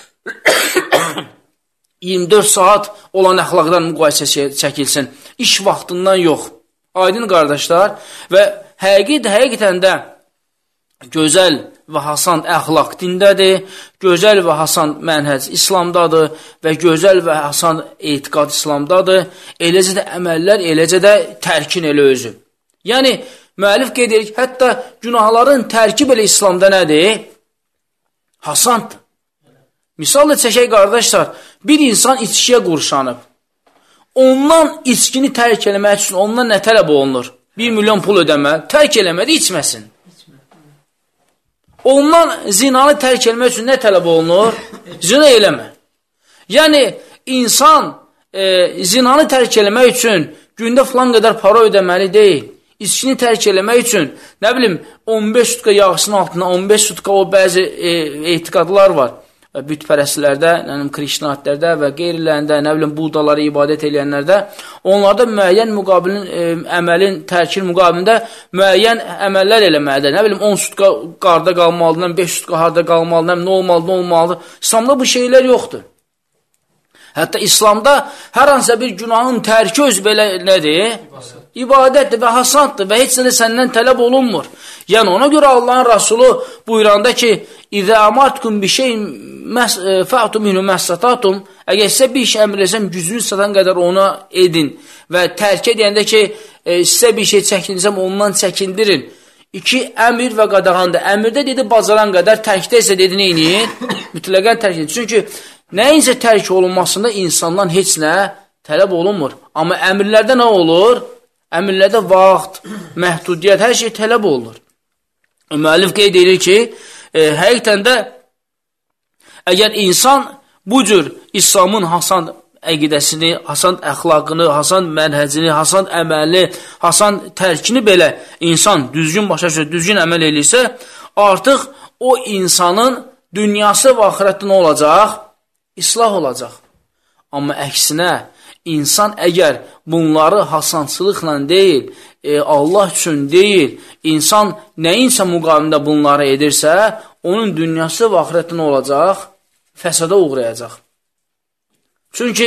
iyirmi dörd saat olan əxlaqdan müqayisə çəkilsin. İş vaxtından yox. Aydın qardaşlar və həqiqət, həqiqətən də gözəl və hasan əxlaq dindədir, gözəl və hasan mənhəc İslamdadır və gözəl və hasan etiqad İslamdadır. Eləcə də əməllər, eləcə də tərkin elə özü. Yəni, müəllif qeyd edir ki, hətta günahların tərki belə İslamda nədir? Hasandır. Misal da çəkək qardaşlar, bir insan içkiyə qurşanıb. Ondan içkini tərk eləmək üçün ondan nə tələb olunur? Bir milyon pul ödəmə, tərk eləmədi, içməsin. Ondan zinanı tərk eləmək üçün nə tələb olunur? Zina eləmə. Yəni, insan e, zinanı tərk eləmək üçün gündə filan qədər para ödəməli deyil. İçkini tərk eləmək üçün, nə bilim, on beş sutka yağısının altına, on beş sutka o bəzi e, etiqadlar var. Bütpərəslərdə, krişnatlərdə və qeyrilərində, nə bilim, budaları ibadət eləyənlərdə, onlarda müəyyən müqabilin, e, əməlin tərkin müqabilində müəyyən əməllər eləməlidir. Nə bilim, on sutka qarda qalmalıdır, beş sutka harda qalmalıdır, nə olmalıdır, nə olmalıdır. İslamda bu şeylər yoxdur. Hətta İslamda hər hansısa bir günahın tərki öz belə nədir? İbadətdir və hasandır və heç nə də səndən tələb olunmur. Yəni, ona görə Allahın Rasulü buyuranda ki, İzə amartkum bir şey fə'tu minhu məhsatatum, əgər sizə bir şey əmr etsəm, gücünüz satan qədər ona edin və tərk edəndə ki, e, sizə bir şey çəkindirsəm, ondan çəkindirin. İki, əmir və qadağandır. Əmirdə dedi, bacaran qədər, tərkdə isə dedi, neyini? Mütləqən tərk edin. Çünki nəyincə tərk olunmasında insandan heç nə tələb olunmur. Amma əmirlərdə nə olur? Əmirlərdə vaxt, məhdudiyyət, hər şey tələb olunur. Müəllif qeyd edir ki, e, həqiqətən də əgər insan bu cür İslamın hasan əqidəsini, hasan əxlaqını, hasan mənhəcini, hasan əməli, hasan tərkini belə insan düzgün başa düşür, düzgün əməl edirsə, artıq o insanın dünyası və axirətdə nə olacaq? İslah olacaq. Amma əksinə, insan əgər bunları hasançılıqla deyil, e, Allah üçün deyil, insan nəyinsə müqamində bunları edirsə, onun dünyası və axirətdə nə olacaq? Fəsada uğrayacaq. Çünki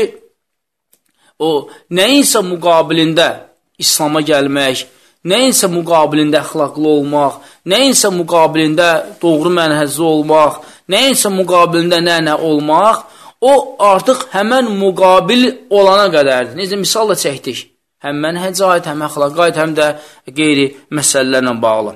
o nəyinsə müqabilində İslama gəlmək, nəyinsə müqabilində əxlaqlı olmaq, nəyinsə müqabilində doğru mənhəcli olmaq, nəyinsə müqabilində nə-nə olmaq, o artıq həmən müqabil olana qədərdir. Necə misal da çəkdik. Həm mənhəcə aid, həm əxlaqa aid, həm də qeyri məsələlərlə bağlı.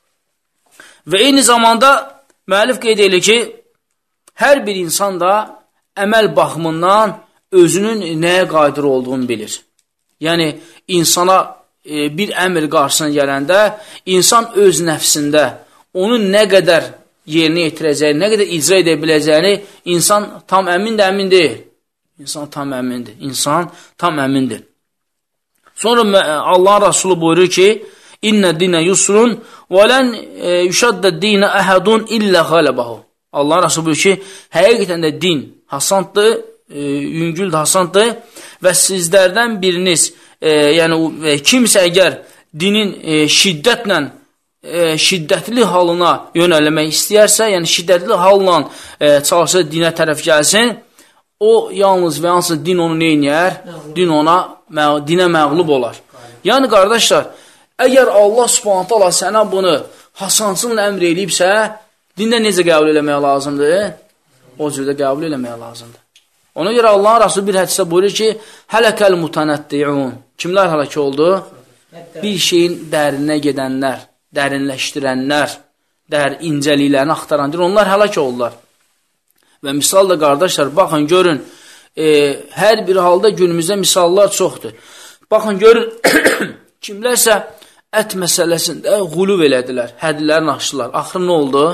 Və eyni zamanda müəllif qeyd edir ki, hər bir insan da əməl baxımından özünün nəyə qadir olduğunu bilir. Yəni, insana e, bir əmr qarşısına gələndə, insan öz nəfsində onun nə qədər yerinə yetirəcəyini, nə qədər icra edə biləcəyini insan tam əmin də əmin deyil. İnsan tam əmindir. İnsan tam əmindir. Sonra Allahın Rasulü buyurur ki, İnnə dinə yusrun və lən yüşaddə dinə əhədun illə xaləbəhu. Allah Rasulü buyurur ki, həqiqətən də din hasanddır, e, yüngüldür, hasanddır və sizlərdən biriniz, e, yəni e, kimsə əgər dinin e, şiddətlə, e, şiddətli halına yönəlmək istəyərsə, yəni şiddətli halla e, çalışsa dinə tərəf gəlsin, o yalnız və yalnız din onu neynəyər? Din ona, dinə məğlub olar. Yəni, qardaşlar, əgər Allah Subhanahu taala sənə bunu hasansınla əmr eləyibsə, dində necə qəbul eləmək lazımdır? O cürdə qəbul eləmək lazımdır. Ona görə Allah Rasulü bir hədisdə buyurur ki, hələkəl mutanətti'un. Kimlər hələk oldu? Bir şeyin dərinə gedənlər, dərinləşdirənlər, dər incəliklərini axtarandır. Onlar hələk oldular. Və misal da qardaşlar, baxın, görün, e, hər bir halda günümüzdə misallar çoxdur. Baxın, görün, kimlərsə ət məsələsində qulub elədilər, həddilərini aşdılar. Axırı nə oldu?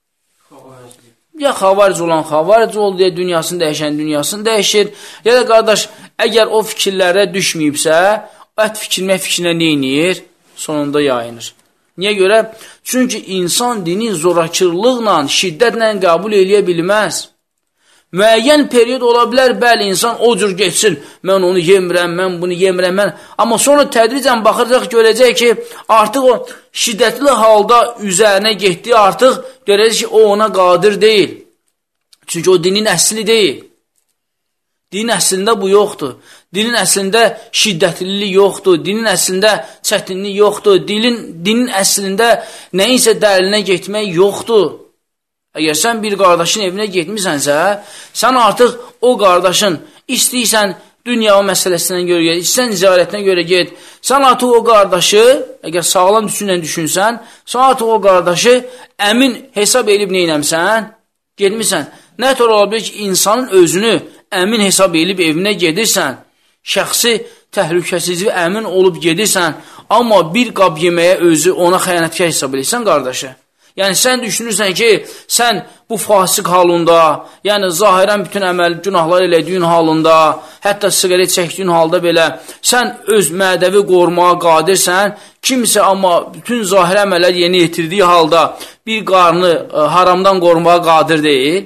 Ya xavaric olan xavaric oldu, ya dünyasını dəyişən dünyasını dəyişir. Ya da qardaş, əgər o fikirlərə düşməyibsə, ət fikrinə fikrinə neynir? Sonunda yayınır. Niyə görə? Çünki insan dini zorakırlıqla, şiddətlə qəbul eləyə bilməz. Müəyyən periyod ola bilər, bəli, insan o cür geçsin, mən onu yemirəm, mən bunu yemirəm, mən... Amma sonra tədricən baxırıq, görəcək ki, artıq o şiddətli halda üzərinə getdi, artıq görəcək ki, o ona qadir deyil. Çünki o dinin əsli deyil. Dinin əslində bu yoxdur. Dinin əslində şiddətlilik yoxdur, dinin əslində çətinlik yoxdur, dinin, dinin əslində nəyinsə dərinə getmək yoxdur. Əgər sən bir qardaşın evinə getmisənsə, sən artıq o qardaşın istəyirsən dünya məsələsindən görə get, istəyirsən ziyarətinə görə get, sən artıq o qardaşı, əgər sağlam düşünlə düşünsən, sən artıq o qardaşı əmin hesab edib neynəmsən, getmirsən. Nə tər ola bilir ki, insanın özünü əmin hesab edib evinə gedirsən, şəxsi təhlükəsizliyi əmin olub gedirsən, amma bir qab yeməyə özü ona xəyanətkar hesab edirsən qardaşı. Yəni, sən düşünürsən ki, sən bu fasıq halında, yəni zahirən bütün əməl, günahlar elədiyin halında, hətta siqaret çəkdiyin halda belə, sən öz mədəvi qorumağa qadirsən, kimsə amma bütün zahir əməllər yeni yetirdiyi halda bir qarnı ə, haramdan qorumağa qadir deyil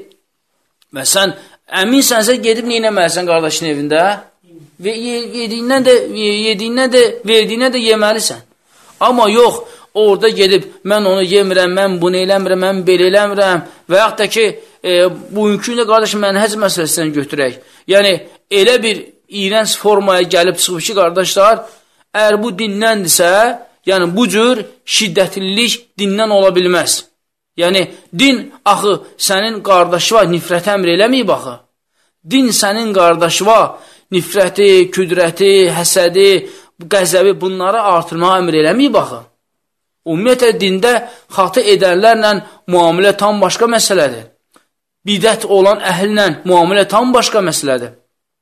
və sən əminsənsə gedib neynəməlisən qardaşın evində və yediyindən də, yediyindən də, verdiyindən də yeməlisən. Amma yox, orada gedib, mən onu yemirəm, mən bunu eləmirəm, mən belə eləmirəm və yaxud da ki, e, bugünkü də qardaşım, mən həc məsələsindən götürək. Yəni, elə bir iyrənc formaya gəlib çıxıb ki, qardaşlar, əgər bu dindəndirsə, yəni bu cür şiddətlilik dindən ola bilməz. Yəni, din, axı, sənin qardaşı var, nifrət əmr eləməyib, axı. Din sənin qardaşı var, nifrəti, küdrəti, həsədi, qəzəbi, bunları artırmağa əmr eləməyib, axı. Ümumiyyətlə, dində xatı edənlərlə müamilə tam başqa məsələdir. Bidət olan əhllə müamilə tam başqa məsələdir.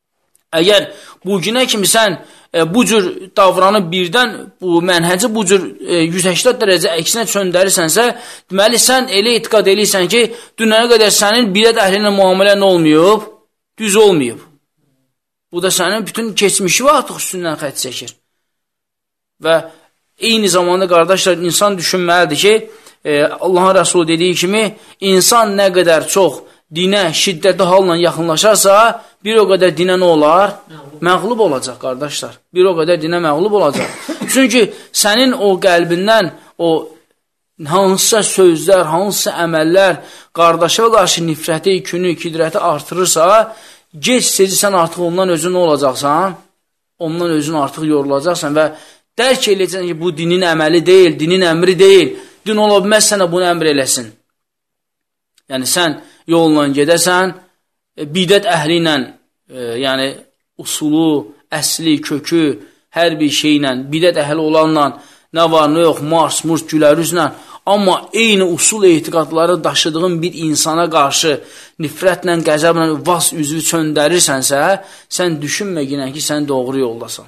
Əgər bu günə kimi sən e, bu cür davranıb birdən, bu mənhəci bu cür e, yüz səksən dərəcə əksinə çöndərirsənsə, deməli, sən elə etiqad eləyirsən ki, dünyaya qədər sənin bidət əhlinlə müamilə nə olmayıb? Düz olmayıb. Bu da sənin bütün keçmişi və artıq üstündən xət çəkir. Və eyni zamanda, qardaşlar, insan düşünməlidir ki, e, Allahın Rəsulü dediyi kimi, insan nə qədər çox dinə şiddətli halla yaxınlaşarsa, bir o qədər dinə nə olar? Məğlub olacaq, qardaşlar. Bir o qədər dinə məğlub olacaq. Çünki sənin o qəlbindən o hansısa sözlər, hansısa əməllər qardaşa qarşı nifrəti, künü, kidrəti artırırsa, gec sezi sən artıq ondan özün nə olacaqsan? Ondan özün artıq yorulacaqsan və dərk eləyəcəksən ki, bu dinin əməli deyil, dinin əmri deyil. Din ola bilməz sənə bunu əmr eləsin. Yəni, sən yolla gedəsən, bidət əhli ilə, e, yəni usulu, əsli, kökü, hər bir şeylə, bidət əhli olanla, nə var, nə yox, mars, murs, gülərüzlə, amma eyni usul etiqadları daşıdığın bir insana qarşı nifrətlə, qəzəblə, vas üzvü çöndərirsənsə, sən düşünmə yinə ki, sən doğru yoldasan.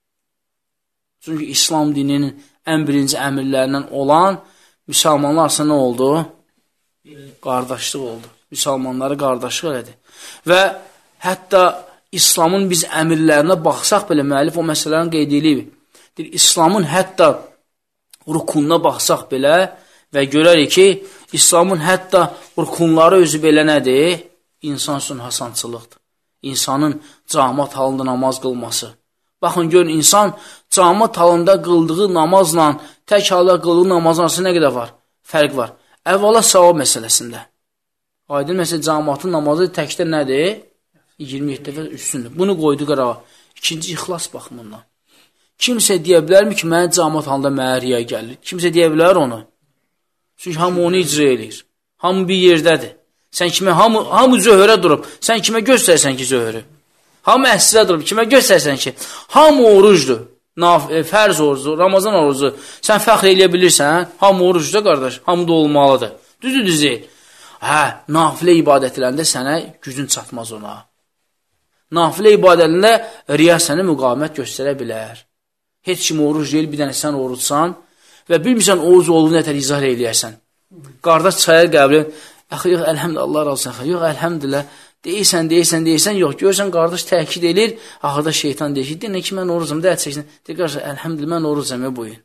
Çünki İslam dininin ən birinci əmirlərindən olan müsəlmanlarsa nə oldu? Qardaşlıq oldu. Müsəlmanları qardaşlıq elədi. Və hətta İslamın biz əmirlərinə baxsaq belə, müəllif o məsələlərini qeyd edib. İslamın hətta rukununa baxsaq belə, Və görərik ki, İslamın hətta rükunları özü belə nədir? İnsan üçün hasançılıqdır. İnsanın cəmaət halında namaz qılması. Baxın, görün, insan cəmaət halında qıldığı namazla tək halda qıldığı namazın arasında nə qədər var? Fərq var. Əvvəla savab məsələsində. Aydın məsələ, cəmaatın namazı təkdə nədir? iyirmi yeddi dəfə üstündür. Bunu qoydu qırağa. İkinci, ixlas baxımından. Kimsə deyə bilərmi ki, mənə cəmaət halında mənə riya gəlir? Kimsə deyə bilər onu. Çünki hamı onu icra edir. Hamı bir yerdədir. Sən kimə, hamı, hamı zöhrə durub. Sən kimə göstərsən ki, zöhrü? Hamı əsrə durub. Kimə göstərsən ki? Hamı orucdur. Naf, e, fərz orucu, Ramazan orucu. Sən fəxr eləyə bilirsən. Hamı orucdur, qardaş. Hamı da olmalıdır. Düzdür, düz deyil. Hə, nafilə ibadətlərində sənə gücün çatmaz ona. Nafilə ibadətlərində riya sənə müqavimət göstərə bilər. Heç kim oruc deyil, bir dənə sən orucsan və bilmirsən oruc olduğunu nətər izah eləyərsən. Qardaş çayır qəbli, axı, yox, əlhəmdə, Allah razı olsun, yox, əlhəmdülillah, deyirsən, deyirsən, deyirsən, yox, görürsən, qardaş təkid edir, axırda şeytan deyir ki, deyir ki, mən orucam, deyir, çəksin, deyir, qardaş, əlhəmdülillah, mən orucam ya bugün.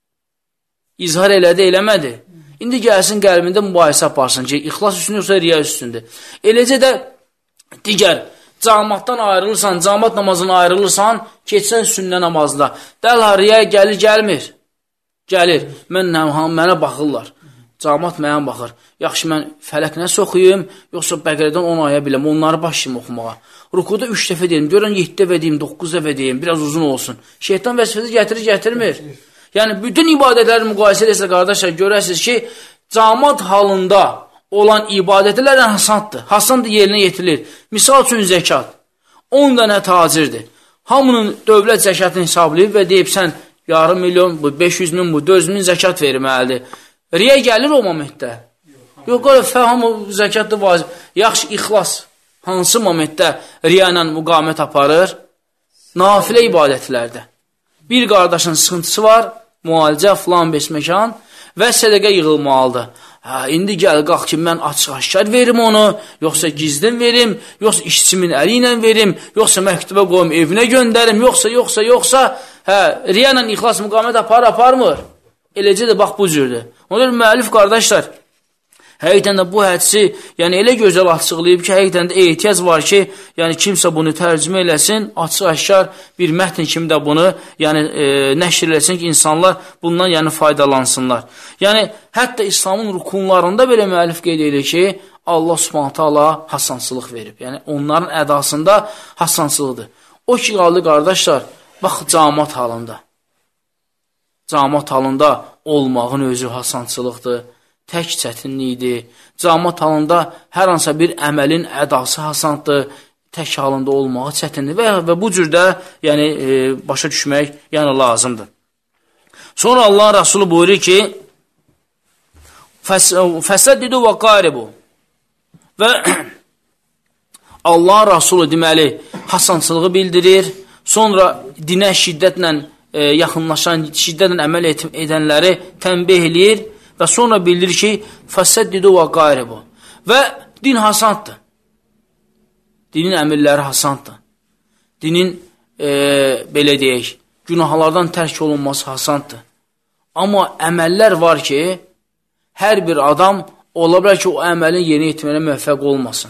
İzhar elədi, eləmədi. İndi gəlsin qəlbində mübahisə aparsın ki, ixlas üstündə yoxsa riya üstündür. Eləcə də digər, cəmaatdan ayrılırsan, cəmaat namazına ayrılırsan, keçsən sünnə namazında. Dəlha riya gəlir, gəlmir. Gəlir. Mən, mənə baxırlar. Cəmaat mənə baxır. Yaxşı, mən fələk nəsə oxuyum, yoxsa bəqərədən on aya biləm, onları başlayım oxumağa. Rukuda üç dəfə deyim, görən yeddi dəfə deyim, doqquz dəfə deyim, biraz uzun olsun. Şeytan vəzifəsi gətirir, gətirmir. Yəni, bütün ibadətləri müqayisə edirsə, qardaşlar, görəsiniz ki, cəmaat halında olan ibadətlərlə hasandır. Hasan da yerinə yetirilir. Misal üçün zəkat. on dənə tacirdir. Hamının dövlət zəkatını hesablayıb və deyib, sən yarım milyon, bu beş yüz min, bu dörd yüz min zəkat verməlidir. Riya gəlir o momentdə. Yox, qara, hamı zəkatdır vacib. Yaxşı, ixlas. Hansı momentdə riya ilə müqamət aparır? Nafilə ibadətlərdə. Bir qardaşın sıxıntısı var, müalicə, filan besməkan və sədəqə yığılmalıdır. Hə, indi gəl, qalx ki, mən açıq-aşkar verim onu, yoxsa gizlin verim, yoxsa işçimin əli ilə verim, yoxsa məktubə qoyum, evinə göndərim, yoxsa, yoxsa, yoxsa, hə, riya ilə ixlas müqamət apar, aparmır. Eləcə də bax bu cürdür. Ona görə müəllif qardaşlar, həqiqətən də bu hədisi, yəni elə gözəl açıqlayıb ki, həqiqətən də ehtiyac var ki, yəni kimsə bunu tərcümə eləsin, açıq-aşkar bir mətn kimi də bunu, yəni e, nəşr eləsin ki, insanlar bundan yəni faydalansınlar. Yəni hətta İslamın rukunlarında belə müəllif qeyd edir ki, Allah Subhanahu taala hasançılıq verib. Yəni onların ədasında hasançılıqdır. O ki qaldı qardaşlar, bax cəmaət halında. Cəmaət halında olmağın özü hasançılıqdır. Tək çətinlikdir. Cəmaət halında hər hansısa bir əməlin ədası hasandır, tək halında olmağı çətindir və, və bu cürdə yəni, e, başa düşmək yəni lazımdır. Sonra Allah Rasulü buyurur ki, fəsəddidu və qaribu və Allah Rasulü deməli hasançılığı bildirir, sonra dinə şiddətlə e, yaxınlaşan, şiddətlə əməl et edənləri tənbih eləyir və sonra bildirir ki, fəsəddidu və qaribu və din hasandır. Dinin əmirləri hasandır. Dinin, e, belə deyək, günahlardan tərk olunması hasandır. Amma əməllər var ki, hər bir adam ola bilər ki, o əməlin yerinə yetirməyə müvəffəq olmasın.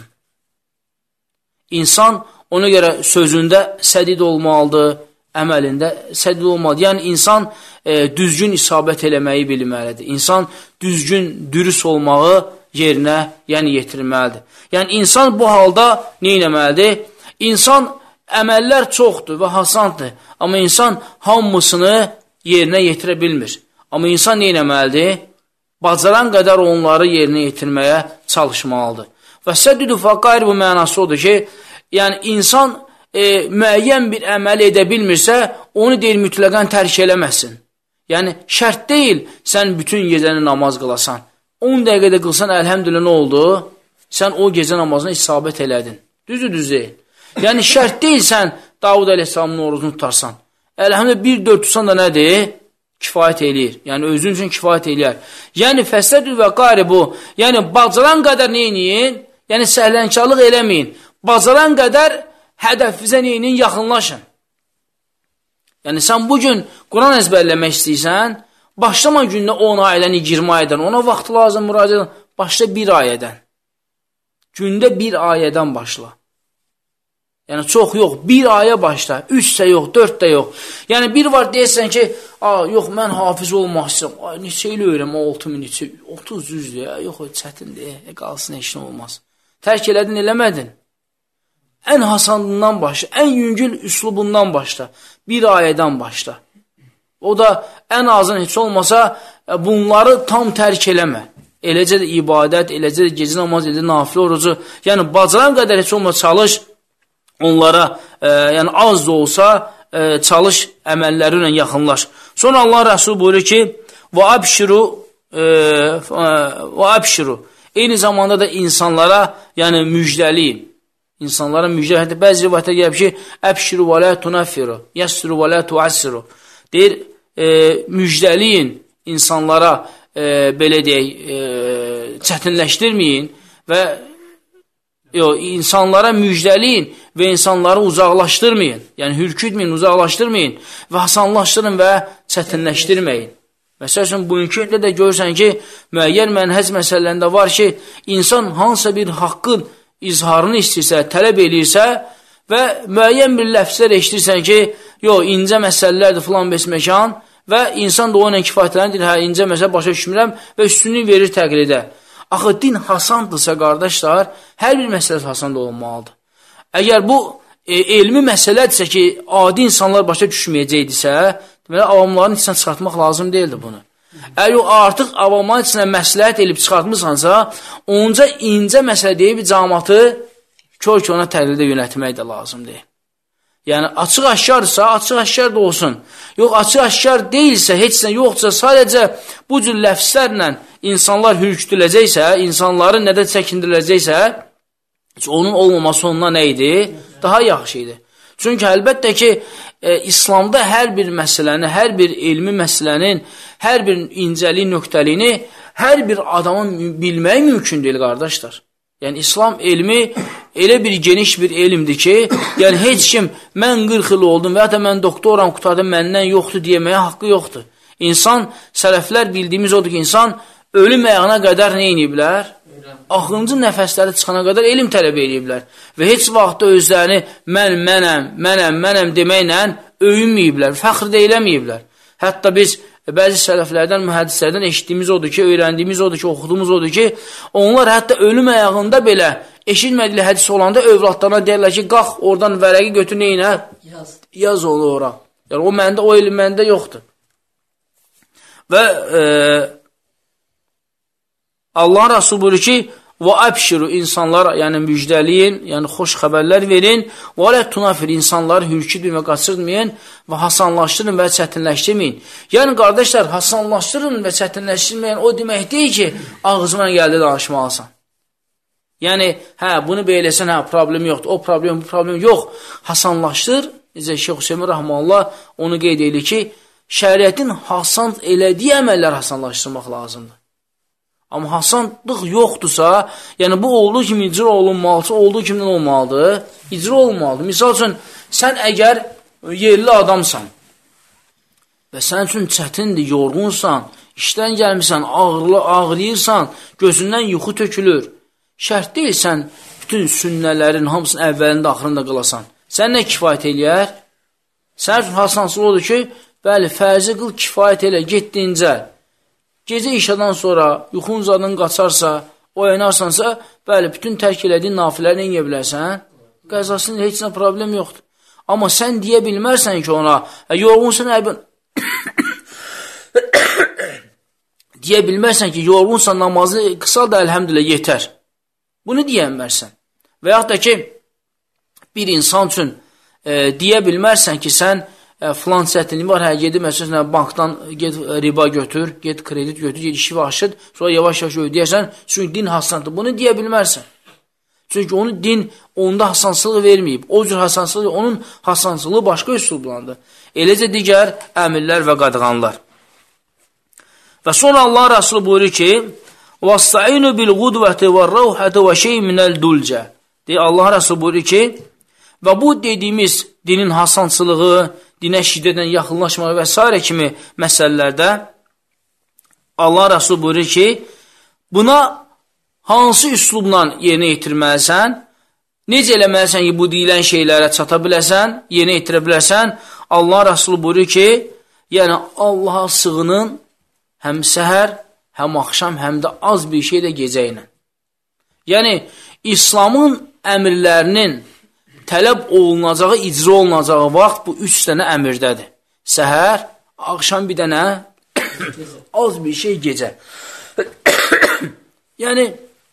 İnsan ona görə sözündə sədid olmalıdır, əməlində sədid olmalıdır. Yəni, insan e, düzgün isabət eləməyi bilməlidir. İnsan düzgün, dürüst olmağı yerinə yəni yetirməlidir. Yəni, insan bu halda nə eləməlidir? İnsan əməllər çoxdur və hasandır. Amma insan hamısını yerinə yetirə bilmir. Amma insan nə eləməlidir? Bacaran qədər onları yerinə yetirməyə çalışmalıdır. Və səddidu fəqair bu mənası odur ki, yəni insan e, müəyyən bir əməl edə bilmirsə, onu deyil mütləqən tərk eləməsin. Yəni, şərt deyil, sən bütün gecəni namaz qılasan. on dəqiqədə qılsan, əlhəmdülillah nə oldu? Sən o gecə namazına isabət elədin. Düzdür, düz deyil. Yəni, şərt deyil sən Davud əleyhissalamın orucunu tutarsan. Əlhəmdülillah bir dörd tutsan da nədir? Kifayət eləyir. Yəni, özün üçün kifayət eləyər. Yəni, fəsədül və qari bu. Yəni, bacaran qədər neyiniyin? Yəni, səhlənkarlıq eləməyin. Bacaran qədər hədəfizə neyinin? Yaxınlaşın. Yəni, sən bugün Quran əzbərləmək istəyirsən, Başlama gündə on ayədən, iyirmi ayədən, ona vaxt lazım müraciət edən, başla bir ayədən. Gündə bir ayədən başla. Yəni, çox yox, bir ayə başla, üç də yox, dörd də yox. Yəni, bir var deyəsən ki, yox, mən hafiz olmaq istəyirəm, ay, neçə ilə öyrəm, altı min, otuz yüzdür, yox, çətindir, e, qalsın, heç nə olmaz. Tərk elədin, eləmədin. Ən hasandından başla, ən yüngül üslubundan başla, bir ayədən başla. O da ən azın heç olmasa bunları tam tərk eləmə. Eləcə də ibadət, eləcə də gecə namaz, eləcə də nafilə orucu. Yəni, bacaran qədər heç olmasa çalış, onlara e, yəni az da olsa e, çalış əməlləri ilə yaxınlaş. Sonra Allah Rəsulü buyurur ki, və əbşiru və əbşiru. Eyni zamanda da insanlara yəni müjdəliyin. İnsanlara müjdəliyin. Hətta bəzi rivayətə gəlib ki, əbşiru və lə tunəffiru, yəssiru və lə tuəssiru. Deyir, e, müjdəliyin insanlara e, belə deyək, e, çətinləşdirməyin və yox, insanlara müjdəliyin və insanları uzaqlaşdırmayın. Yəni, hürküdməyin, uzaqlaşdırmayın və hasanlaşdırın və çətinləşdirməyin. Məsəl üçün, bugünkü də görürsən ki, müəyyən mənhəc məsələlərində var ki, insan hansısa bir haqqın izharını istəyirsə, tələb eləyirsə və müəyyən bir ləfslər eşitirsən ki, yox, incə məsələlərdir filan beş məkan və insan da o ilə kifayətlənir, hə, incə məsələ başa düşmürəm və üstünlük verir təqlidə. Axı, din hasandırsa, qardaşlar, hər bir məsələsi hasand olunmalıdır. Əgər bu e, elmi məsələdirsə ki, adi insanlar başa düşməyəcəkdirsə, deməli, avamların içindən çıxartmaq lazım deyildir bunu. Əgər artıq avamların içindən məsləhət elib çıxartmışsansa, onca incə məsələ deyib cəmaatı kör ki ona təqlidə yönətmək də lazımdır. Yəni, açıq-aşkardırsa, açıq-aşkar da olsun. Yox, açıq-aşkar deyilsə, heç nə yoxdursa, sadəcə bu cür ləfslərlə insanlar hürküdüləcəksə, insanları nədə çəkindiriləcəksə, onun olmaması ondan nə idi? Daha yaxşı idi. Çünki əlbəttə ki, e, İslamda hər bir məsələni, hər bir elmi məsələnin, hər bir incəlik nöqtəliyini hər bir adamın bilməyi mümkün deyil, qardaşlar. Yəni, İslam elmi elə bir geniş bir elmdir ki, yəni heç kim mən qırx il oldum və ya da mən doktoram qurtardım, məndən yoxdur deyəməyə haqqı yoxdur. İnsan, sələflər bildiyimiz odur ki, insan ölüm ayağına qədər nə iniblər? Axırıncı nəfəsləri çıxana qədər elm tələb ediblər. Və heç vaxtda özlərini mən, mənəm, mənəm, mənəm deməklə öyünməyiblər, fəxr də eləməyiblər. Hətta biz bəzi sələflərdən, mühəddislərdən eşitdiyimiz odur ki, öyrəndiyimiz odur ki, oxuduğumuz odur ki, onlar hətta ölüm ayağında belə eşitmədikləri hədis olanda övladlarına deyirlər ki, qalx oradan vərəqi götür neyinə? Yaz. Yaz onu ora. Yəni, o məndə, o elm məndə yoxdur. Və e, Allah Rasulü buyurur ki, və əbşiru insanlar, yəni müjdəliyin, yəni xoş xəbərlər verin, və alə tunafir insanları hürküdün və qaçırmayın və hasanlaşdırın və çətinləşdirməyin. Yəni, qardaşlar, hasanlaşdırın və çətinləşdirməyin o demək deyil ki, ağzına gəldi danışmalısan. Yəni, hə, bunu beyləsən, hə, problem yoxdur, o problem, bu problem yox. Hasanlaşdır, necə Şeyx Hüseymin Rəhmanullah onu qeyd edir ki, şəriətin hasan elədiyi əməllər hasanlaşdırmaq lazımdır. Amma hasanlıq yoxdursa, yəni bu olduğu kimi icra olunmalıdır, olduğu kimdən olmalıdır? İcra olmalıdır. Misal üçün, sən əgər yerli adamsan və sən üçün çətindir, yorğunsan, işdən gəlmirsən, ağrılı, ağrıyırsan, gözündən yuxu tökülür. Şərt deyil, sən bütün sünnələrin hamısının əvvəlində, axırında qılasan. Sən nə kifayət eləyər? Sən üçün hasansıl odur ki, bəli, fərzi qıl, kifayət elə, getdiyincə. Gecə işadan sonra, yuxun zadın qaçarsa, oyanarsansa, bəli, bütün tərk elədiyin nafiləri nə edə bilərsən? Qəzasında heç nə problem yoxdur. Amma sən deyə bilmərsən ki ona, yorğunsan, əlbən... deyə bilmərsən ki, yorğunsan, namazı qısa da əlhəmdülə yetər. Bunu deyəmərsən. Və yaxud da ki, bir insan üçün e, deyə bilmərsən ki, sən filan çətinlik var, hə, gedib, məsələn, bankdan get riba götür, get kredit götür, get işi və aşır, sonra yavaş-yavaş ödəyərsən, çünki din hasandır. Bunu deyə bilmərsən. Çünki onu din onda hasansılığı verməyib. O cür hasansılığı, onun hasansılığı başqa üsullandır. Eləcə digər əmirlər və qadğanlar. Və sonra Allah Rasulü buyurur ki, وَاسْتَعِينُ بِالْغُدْوَةِ وَالرَّوْحَةِ وَشَيْءٍ مِنَ الْدُلْجَ deyə Allah Rasulü buyurur ki, və bu dediyimiz dinin hasansılığı, dinə şiddətlə yaxınlaşmağı və s. kimi məsələlərdə Allah Rəsulü buyurur ki, buna hansı üslubla yerinə yetirməlisən, necə eləməlisən ki, bu deyilən şeylərə çata biləsən, yerinə yetirə biləsən. Allah Rəsulü buyurur ki, yəni Allaha sığının həm səhər, həm axşam, həm də az bir şey də gecə ilə. Yəni, İslamın əmirlərinin tələb olunacağı, icra olunacağı vaxt bu üç dənə əmirdədir. Səhər, axşam bir dənə, az bir şey gecə. Yəni,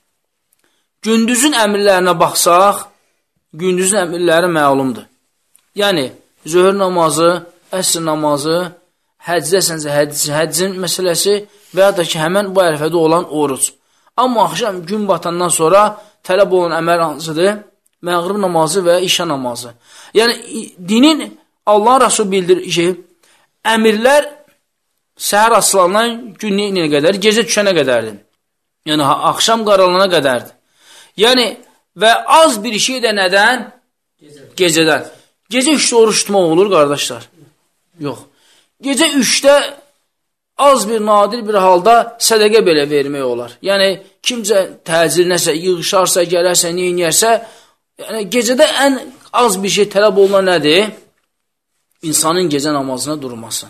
gündüzün əmirlərinə baxsaq, gündüzün əmirləri məlumdur. Yəni, zöhr namazı, əsr namazı, həccdəsənsə həccin məsələsi və ya da ki, həmən bu ərəfədə olan oruc. Amma axşam gün batandan sonra tələb olan əməl hansıdır? Məğrib namazı və işə namazı. Yəni, dinin Allah Rəsulü bildirir ki, əmirlər səhər asılandan gün nə qədər, gecə düşənə qədərdir. Yəni, axşam qaralana qədərdir. Yəni, və az bir şey də nədən? Gecədən. Gecə üçdə oruç tutmaq olur, qardaşlar? Yox. Gecə üçdə az bir, nadir bir halda sədəqə belə vermək olar. Yəni, kimcə təcil nəsə, yığışarsa, gələrsə, neynəyərsə, yəni, gecədə ən az bir şey tələb olunan nədir? İnsanın gecə namazına durması.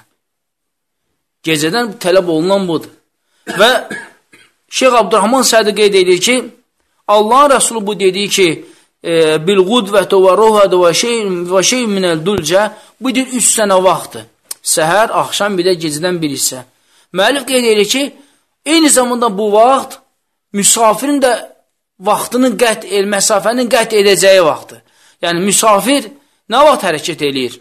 Gecədən tələb olunan budur. Və Şeyx Abdurrahman Sədi qeyd edir ki, Allah Rəsulü bu dediyi ki, bil-qudvətə və ruhədə və şey minəl-dulcə, bu deyir, üç sənə vaxtdır. Səhər, axşam, bir də gecədən bir hissə. Müəllif qeyd edir ki, eyni zamanda bu vaxt müsafirin də vaxtının qət, el, məsafənin qət edəcəyi vaxtdır. Yəni, müsafir nə vaxt hərəkət eləyir?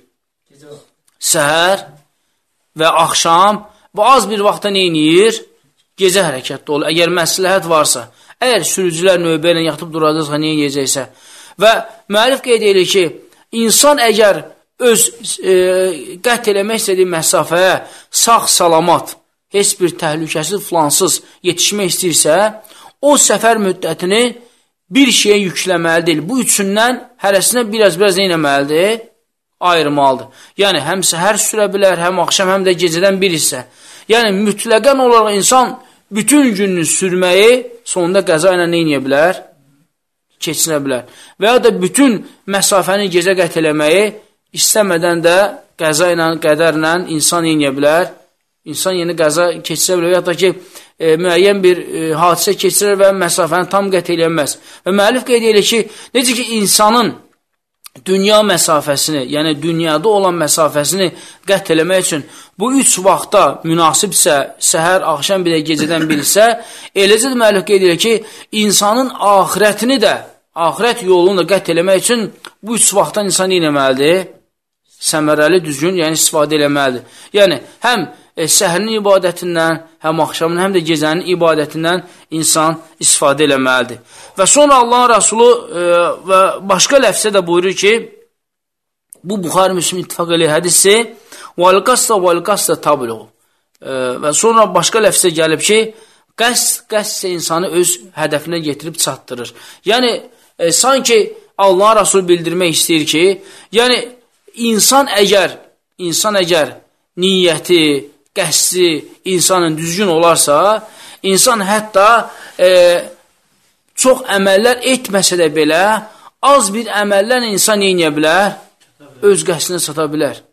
Səhər və axşam, bu az bir vaxtda neyniyir? Gecə hərəkətdə olur, əgər məsləhət varsa. Əgər sürücülər növbə ilə yatıb duracaqsa, niyə yiyəcəksə? Və müəllif qeyd edir ki, insan əgər öz e, qət eləmək istədiyi məsafəyə sağ-salamat, heç bir təhlükəsiz, flansız yetişmək istəyirsə, o səfər müddətini bir şeyə yükləməlidir. Bu üçündən hərəsinə biraz-biraz neynəməlidir? Ayırmalıdır. Yəni, həm səhər sürə bilər, həm axşam, həm də gecədən bir hissə. Yəni, mütləqən olaraq insan bütün gününü sürməyi sonunda qəza ilə neynəyə bilər? Keçinə bilər. Və ya da bütün məsafəni gecə qət eləməyi istəmədən də qəza ilə, qədərlə insan neynəyə bilər? İnsan yeni qəza keçirə bilər və ya da ki, e, müəyyən bir e, hadisə keçirər və məsafəni tam qət eləməz. Və müəllif qeyd edir ki, necə ki, insanın dünya məsafəsini, yəni dünyada olan məsafəsini qət eləmək üçün bu üç vaxtda münasibsə, səhər, axşam, bir də gecədən birisə, eləcə də müəllif qeyd edir ki, insanın axirətini də, axirət yolunu da qət eləmək üçün bu üç vaxtdan insan eləməlidir? Səmərəli, düzgün, yəni istifadə eləməlidir. Yəni, həm e, səhərin ibadətindən, həm axşamın, həm də gecənin ibadətindən insan istifadə eləməlidir. Və sonra Allah Rəsulü e, və başqa ləfsə də buyurur ki, bu Buxari Müslim ittifaq eləyir hədisi, وَالْقَسْتَ وَالْقَسْتَ تَبْلُغُ və sonra başqa ləfsə gəlib ki, qəsd, qəsd insanı öz hədəfinə getirib çatdırır. Yəni, e, sanki Allah Rəsulü bildirmək istəyir ki, yəni, insan əgər, insan əgər niyyəti, qəsdi insanın düzgün olarsa, insan hətta e, çox əməllər etməsə də belə, az bir əməllər insan neyniyə bilər? Öz qəsdinə sata bilər.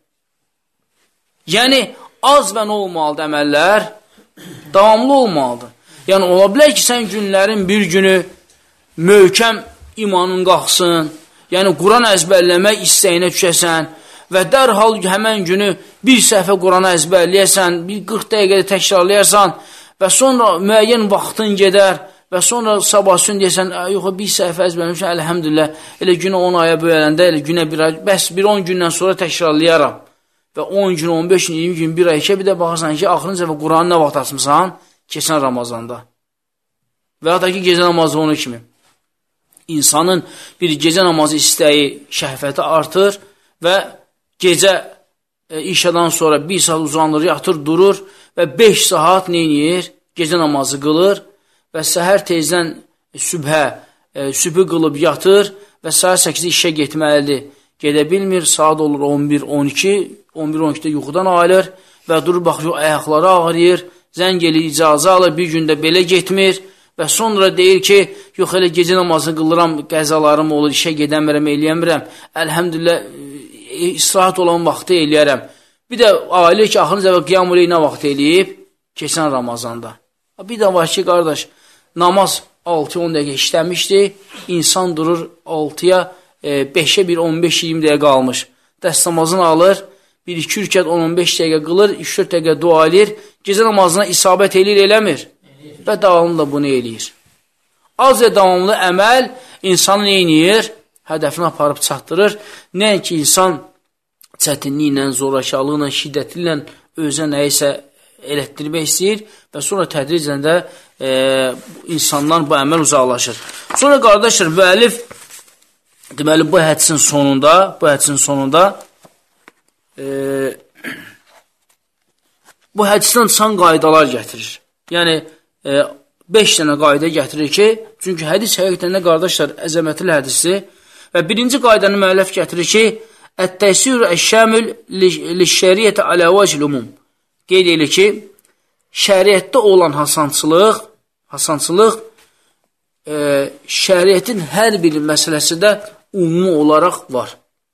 Yəni, az və nə olmalıdır əməllər? Davamlı olmalıdır. Yəni, ola bilər ki, sən günlərin bir günü möhkəm imanın qalxsın, yəni Quran əzbərləmək istəyinə düşəsən və dərhal həmən günü bir səhvə Quranı əzbərləyəsən, bir qırx dəqiqədə təkrarlayarsan və sonra müəyyən vaxtın gedər və sonra sabahsın deyəsən, yox, bir səhvə əzbərləmişəm, əlhəmdülillah, elə günə on aya böləndə, elə günə bir ay, bəs bir on gündən sonra təkrarlayaram və on gün, on beş gün, iyirmi gün, bir ay, iki bir də baxırsan ki, axırıncə və Quranı nə vaxt açmısan? Keçən Ramazanda. Və ya da ki, gecə namazı onu kimi. İnsanın bir gecə namazı istəyi, şəhvəti artır və gecə e, işədən sonra bir saat uzanır, yatır, durur və beş saat neyniyir? Gecə namazı qılır və səhər tezdən sübhə, e, sübhü qılıb yatır və saat səkkiz işə getməlidir. Gedə bilmir, saat olur on bir on iki, on bir on ikidə yuxudan ayılır və durur, baxıyor, ayaqları ağrıyır, zəng eləyir, icazə alır, bir gündə belə getmir və sonra deyir ki, yox, elə gecə namazını qılıram, qəzalarım olur, işə gedəmirəm, eləyəmirəm, əlhəmdülillah, istirahat olan vaxtı eləyərəm. Bir də ailə ki, axırıncı dəfə qiyam-ı nə vaxt eləyib? Keçən Ramazanda. Bir də var ki, qardaş, namaz altı on dəqiqə işləmişdi, insan durur altıya, beşə bir on beş iyirmi dəqiqə qalmış. Dəst namazını alır, bir iki rükət on on beş dəqiqə qılır, üç dörd dəqiqə dua edir, gecə namazına isabət eləyir, eləmir və davamlı da bunu eləyir. Az və davamlı əməl insanı neyniyir? Hədəfini aparıb çatdırır. Nəinki insan çətinliklə, zorakılıqla, şiddətliklə özə nəyisə elətdirmək istəyir və sonra tədricən də e, insandan bu əməl uzaqlaşır. Sonra qardaşlar, müəllif deməli bu hədisin sonunda, bu hədisin sonunda e, bu hədisdən çıxan qaydalar gətirir. Yəni e, beş dənə qayda gətirir ki, çünki hədis həqiqətən də qardaşlar əzəmətli hədisdir və birinci qaydanı müəllif gətirir ki, ət-təsir əş-şamil liş-şəriyyəti alə vəcl umum. Qeyd edir ki, şəriətdə olan hasançılıq, hasançılıq e, şəriətin hər bir məsələsində ümumi olaraq var.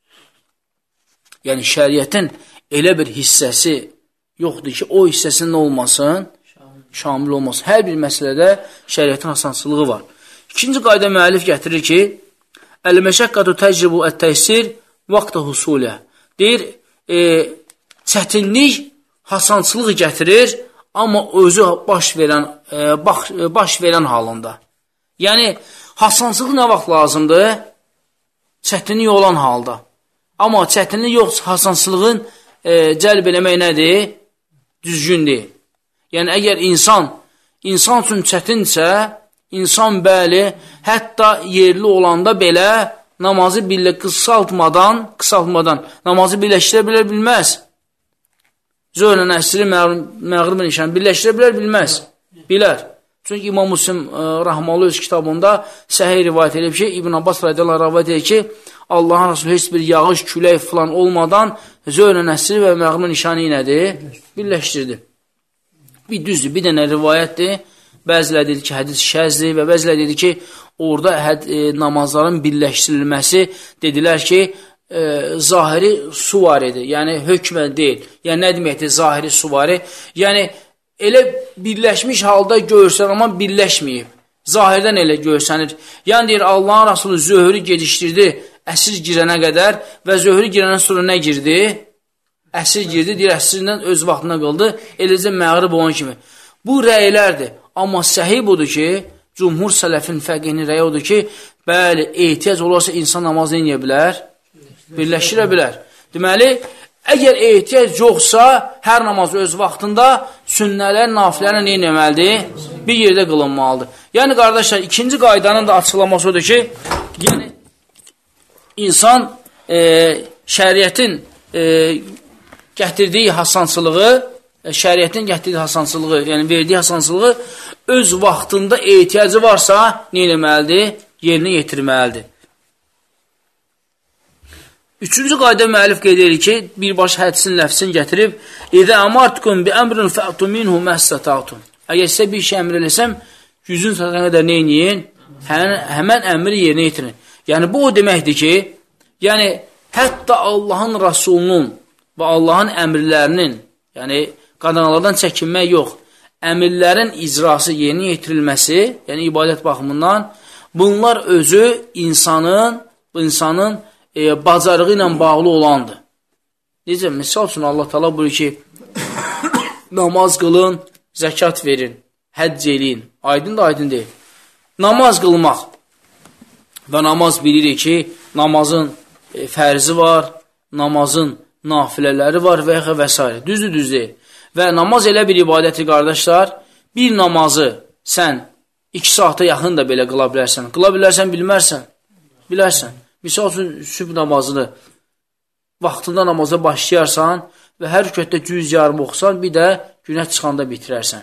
Yəni, şəriətin elə bir hissəsi yoxdur ki, o hissəsinin olmasın, şamil olmasın. Hər bir məsələdə şəriətin hasançılığı var. İkinci qayda müəllif gətirir ki, əl-məşəqqatu təcribu ət-təsir vaxta husulə. Deyir, e, çətinlik hasançılıq gətirir, amma özü baş verən, e, baş, baş verən halında. Yəni, hasançılıq nə vaxt lazımdır? Çətinlik olan halda. Amma çətinlik yoxsa hasançılığın e, cəlb eləmək nədir? Düzgündür. Yəni, əgər insan, insan üçün çətinsə, insan bəli, hətta yerli olanda belə namazı birlə qısaltmadan, qısaltmadan namazı birləşdirə bilər, bilməz. Zöhrlə əsri, məğribin işən birləşdirə bilər, bilməz. Bilər. Çünki İmam Müslim Rahmalı öz kitabında səhih rivayət edib ki, İbn Abbas radiyallahu rivayət edib ki, Allahın Rasulü heç bir yağış, külək falan olmadan zöhrlə əsri və məğribin işanı nədir? Birləşdirdi. Bir düzdür, bir dənə rivayətdir. Bəziləri dedi ki, hədis şəzdir və bəziləri dedi ki, orada həd, e, namazların birləşdirilməsi dedilər ki, e, zahiri suvaridir, yəni hökmən deyil. Yəni, nə deməkdir zahiri suvari? Yəni, elə birləşmiş halda görsən, amma birləşməyib. Zahirdən elə görsənir. Yəni, deyir, Allahın Rasulü zöhrü gecişdirdi əsr girənə qədər və zöhrü girəndən sonra nə girdi? Əsr girdi, deyir, əsrindən öz vaxtına qıldı, eləcə məğrib olan kimi. Bu rəylərdir. Amma səhih budur ki, cumhur sələfin fəqihinin rəyi odur ki, bəli, ehtiyac olursa insan namazını eləyə bilər, birləşdirə bilər. Deməli, əgər ehtiyac yoxsa, hər namaz öz vaxtında sünnələr, nafilərlə nə eləməlidir? Bir yerdə qılınmalıdır. Yəni, qardaşlar, ikinci qaydanın da açıqlaması odur ki, yəni, insan e, şəriətin e, gətirdiyi hasançılığı, şəriətin gətirdiyi hasançılığı, yəni verdiyi hasançılığı öz vaxtında ehtiyacı varsa, nə eləməlidir? Yerinə yetirməlidir. Üçüncü qayda müəllif qeyd edir ki, birbaşa hədisin ləfsini gətirib, İzə əmartukum bi əmrin fə'tu minhu məstətətum. Əgər sizə bir şey əmr eləsəm, yüzün satana qədər nə eləyin? Həmən əmri yerinə yetirin. Yəni, bu o deməkdir ki, yəni, hətta Allahın Rasulunun və Allahın əmrlərinin, yəni, qadağalardan çəkinmək yox, əmirlərin icrası yerinə yetirilməsi, yəni ibadət baxımından, bunlar özü insanın, bu insanın e, bacarığı ilə bağlı olandır. Necə, misal üçün Allah Taala buyurur ki, namaz qılın, zəkat verin, həcc eləyin. Aydın da aydın deyil. Namaz qılmaq və namaz bilirik ki, namazın e, fərzi var, namazın nafilələri var və yaxud və s. Düzdür, düz deyil. Və namaz elə bir ibadətdir, qardaşlar, bir namazı sən iki saata yaxın da belə qıla bilərsən. Qıla bilərsən, bilmərsən, bilərsən. Misal üçün, sübh namazını vaxtında namaza başlayarsan və hər rükətdə cüz yarım oxusan, bir də günə çıxanda bitirərsən.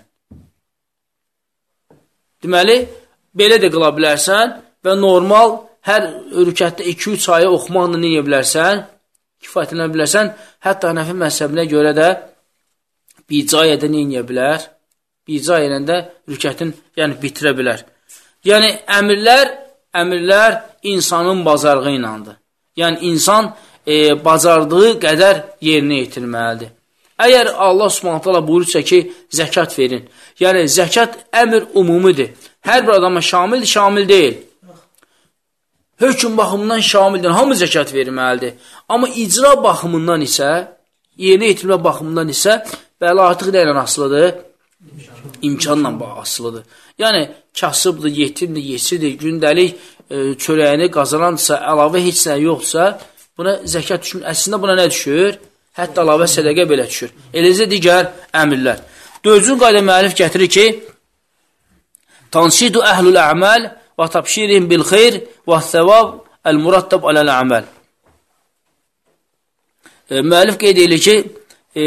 Deməli, belə də qıla bilərsən və normal hər rükətdə iki üç ayı oxumaqla neyə bilərsən? Kifayətlənə bilərsən. Hətta Hənefi məzhəbinə görə də bir cayədə neyə bilər? icra edəndə rükətin yəni bitirə bilər. Yəni əmrlər, əmrlər insanın bacarığı iləndir. Yəni insan e, bacardığı qədər yerinə yetirməlidir. Əgər Allah Subhanahu taala buyurursa ki, zəkat verin. Yəni zəkat əmr umumidir. Hər bir adama şamildir, şamil deyil. Hökm baxımından şamildir. Hamı zəkat verməlidir. Amma icra baxımından isə, yerinə yetirmə baxımından isə bəli artıq nə ilə asılıdır? İmkanla asılıdır. Yəni kasıbdır, yetimdir, yesidir, gündəlik e, çörəyini qazanansa, əlavə heç nə yoxsa, buna zəkat düşmür. Əslində buna nə düşür? Hətta əlavə sədəqə belə düşür. Eləcə digər əmrlər. Dördüncü qayda müəllif gətirir ki, Tanşidu əhlül əməl və tabşirihim bil xeyr və səvab əl-murattab aləl-əməl. E, müəllif qeyd edir ki, e,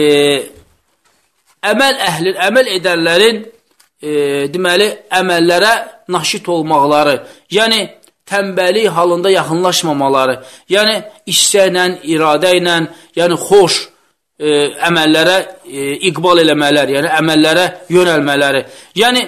əməl əhli, əməl edənlərin e, deməli, əməllərə naşit olmaqları, yəni tənbəli halında yaxınlaşmamaları, yəni istəklə, iradə ilə, yəni xoş e, əməllərə e, iqbal eləmələri, yəni əməllərə yönəlmələri. Yəni,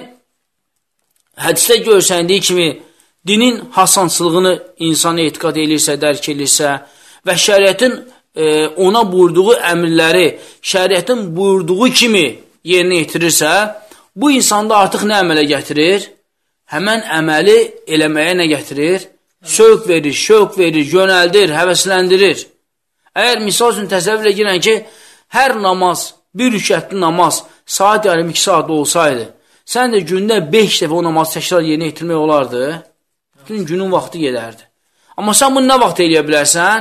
hədisdə görsəndiyi kimi, dinin hasansılığını insan etiqad edirsə, dərk edirsə və şəriətin e, ona buyurduğu əmrləri şəriətin buyurduğu kimi yerinə yetirirsə, bu insanda artıq nə əmələ gətirir? Həmən əməli eləməyə nə gətirir? Sövq verir, şövq verir, yönəldir, həvəsləndirir. Əgər misal üçün təsəvvür edirən ki, hər namaz, bir rükətli namaz saat yarım iki saat olsaydı, sən də gündə beş dəfə o namazı təkrar yerinə yetirmək olardı, bütün günün vaxtı gedərdi. Amma sən bunu nə vaxt eləyə bilərsən?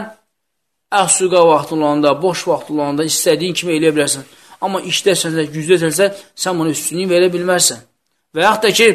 Əsuqa vaxtı olanda, boş vaxtı olanda, istədiyin kimi eləyə bilərsən. Amma işdəsənsə, güzdəsənsə, sən bunu üstünlüyü verə bilmərsən. Və yaxud da ki,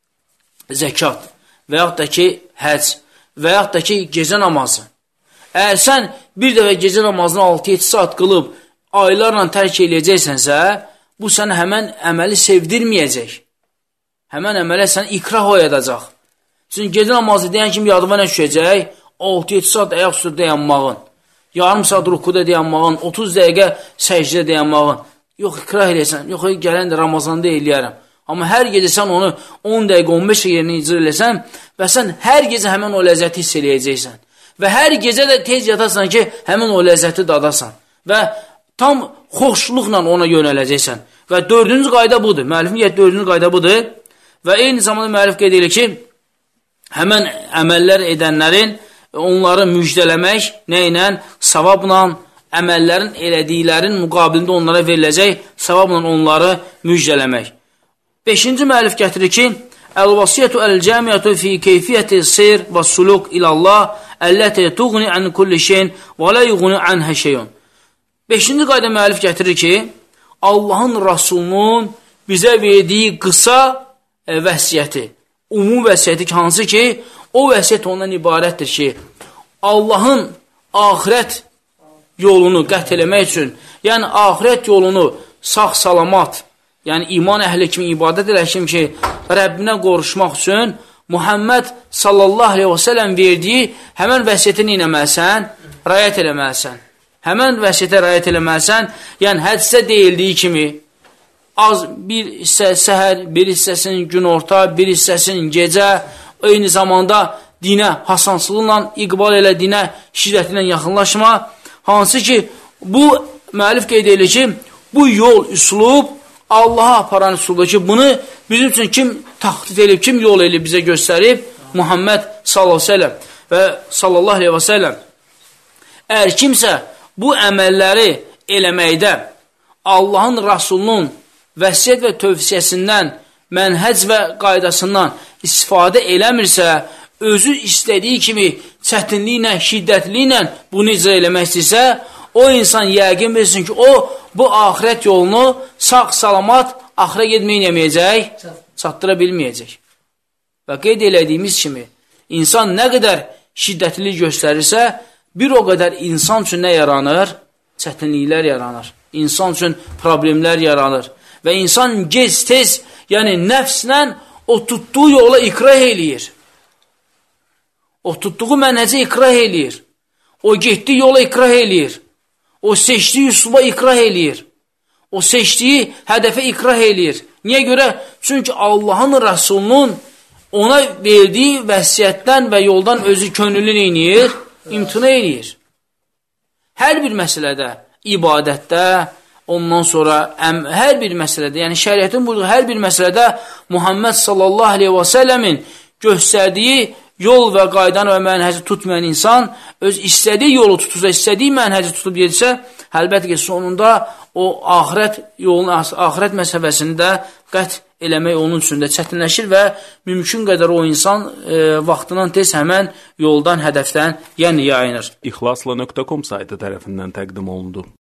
zəkat, və yaxud da ki, həc, və yaxud da ki, gecə namazı. Əgər sən bir dəfə gecə namazını altı yeddi saat qılıb, aylarla tərk eləyəcəksənsə, bu sənə həmən əməli sevdirməyəcək. Həmən əmələ sənə ikrah oyadacaq. Çünki gecə namazı deyən kimi yadıma nə düşəcək? altı yeddi saat ayaq üstə dayanmağın, yarım saat rukuda dayanmağın, otuz dəqiqə səcdə dayanmağın. Yox, ikrah eləyəsən, yox, gələn də Ramazanda eləyərəm. Amma hər gecə sən onu on dəqiqə, on beş dəqiqə icra eləsən və sən hər gecə həmən o ləzzəti hiss eləyəcəksən. Və hər gecə də tez yatasan ki, həmən o ləzzəti dadasan. Və tam xoşluqla ona yönələcəksən. Və dördüncü qayda budur. Müəllifin yet dördüncü qayda budur. Və eyni zamanda müəllif qeyd edir ki, həmən əməllər edənlərin onları müjdələmək nə ilə? Savabla, əməllərin elədiklərin müqabilində onlara veriləcək savabla onları müjdələmək. Beşinci müəllif gətirir ki, Əl-vasiyyətu əl-cəmiyyətu fi keyfiyyəti sir və suluk ilallah əlləti tuğni ən kulli şeyin və lə yuğni ənhə şeyun. Beşinci qayda müəllif gətirir ki, Allahın Rasulunun bizə verdiyi qısa e, vəsiyyəti, umum vəsiyyəti hansı ki, o vəsiyyət ondan ibarətdir ki, Allahın axirət yolunu qət eləmək üçün, yəni axirət yolunu sağ-salamat, yəni iman əhli kimi, ibadət elə kimi ki, Rəbbinə qoruşmaq üçün Muhammed sallallahu aleyhi və sələm verdiyi həmən vəsiyyətə neynəməlisən? Rayət eləməlisən. Həmən vəsiyyətə rayət eləməlisən, yəni hədisdə deyildiyi kimi, az bir hissə səhər, bir hissəsinin gün orta, bir hissəsinin gecə, eyni zamanda dinə hasansılıqla, iqbal elə dinə şiddəti ilə yaxınlaşma, hansı ki, bu müəllif qeyd edir ki, bu yol, üslub, Allaha aparan üsuldur ki, bunu bizim üçün kim taxtit edib, kim yol edib bizə göstərib? Muhammed sallallahu aleyhi və səlləm və sallallahu aleyhi və səlləm. Əgər kimsə bu əməlləri eləməkdə Allahın Rasulunun vəsiyyət və tövsiyəsindən, mənhəc və qaydasından istifadə eləmirsə, özü istədiyi kimi çətinliklə, şiddətliklə bunu icra eləmək istəyirsə, o insan yəqin bilsin ki, o bu axirət yolunu sağ-salamat axıra gedməyəcək, çatdıra bilməyəcək. Və qeyd elədiyimiz kimi, insan nə qədər şiddətli göstərirsə, bir o qədər insan üçün nə yaranır? Çətinliklər yaranır. İnsan üçün problemlər yaranır. Və insan gec-tez, yəni nəfslə o tutduğu yola ikrah eləyir. O tutduğu mənhəcə ikrah eləyir. O getdiyi yola ikrah eləyir. O seçdiyi üsluba ikrah eləyir. O seçdiyi hədəfə ikrah eləyir. Niyə görə? Çünki Allahın Rəsulunun ona verdiyi vəsiyyətdən və yoldan özü könüllü neyniyir? İmtina eləyir. Hər bir məsələdə, ibadətdə, ondan sonra əm, hər bir məsələdə, yəni şəriətin buyruğu hər bir məsələdə Muhammed sallallahu aleyhi və səlləmin göstərdiyi yol və qaydan və mənhəci tutmayan insan öz istədiyi yolu tutursa, istədiyi mənhəci tutub yedirsə, əlbəttə ki, sonunda o axirət yolun, axirət məsələsində qət eləmək onun üçün də çətinləşir və mümkün qədər o insan e, vaxtından tez həmən yoldan, hədəfdən yəni yayınır. İxlasla nöqtə com saytı tərəfindən təqdim olundu.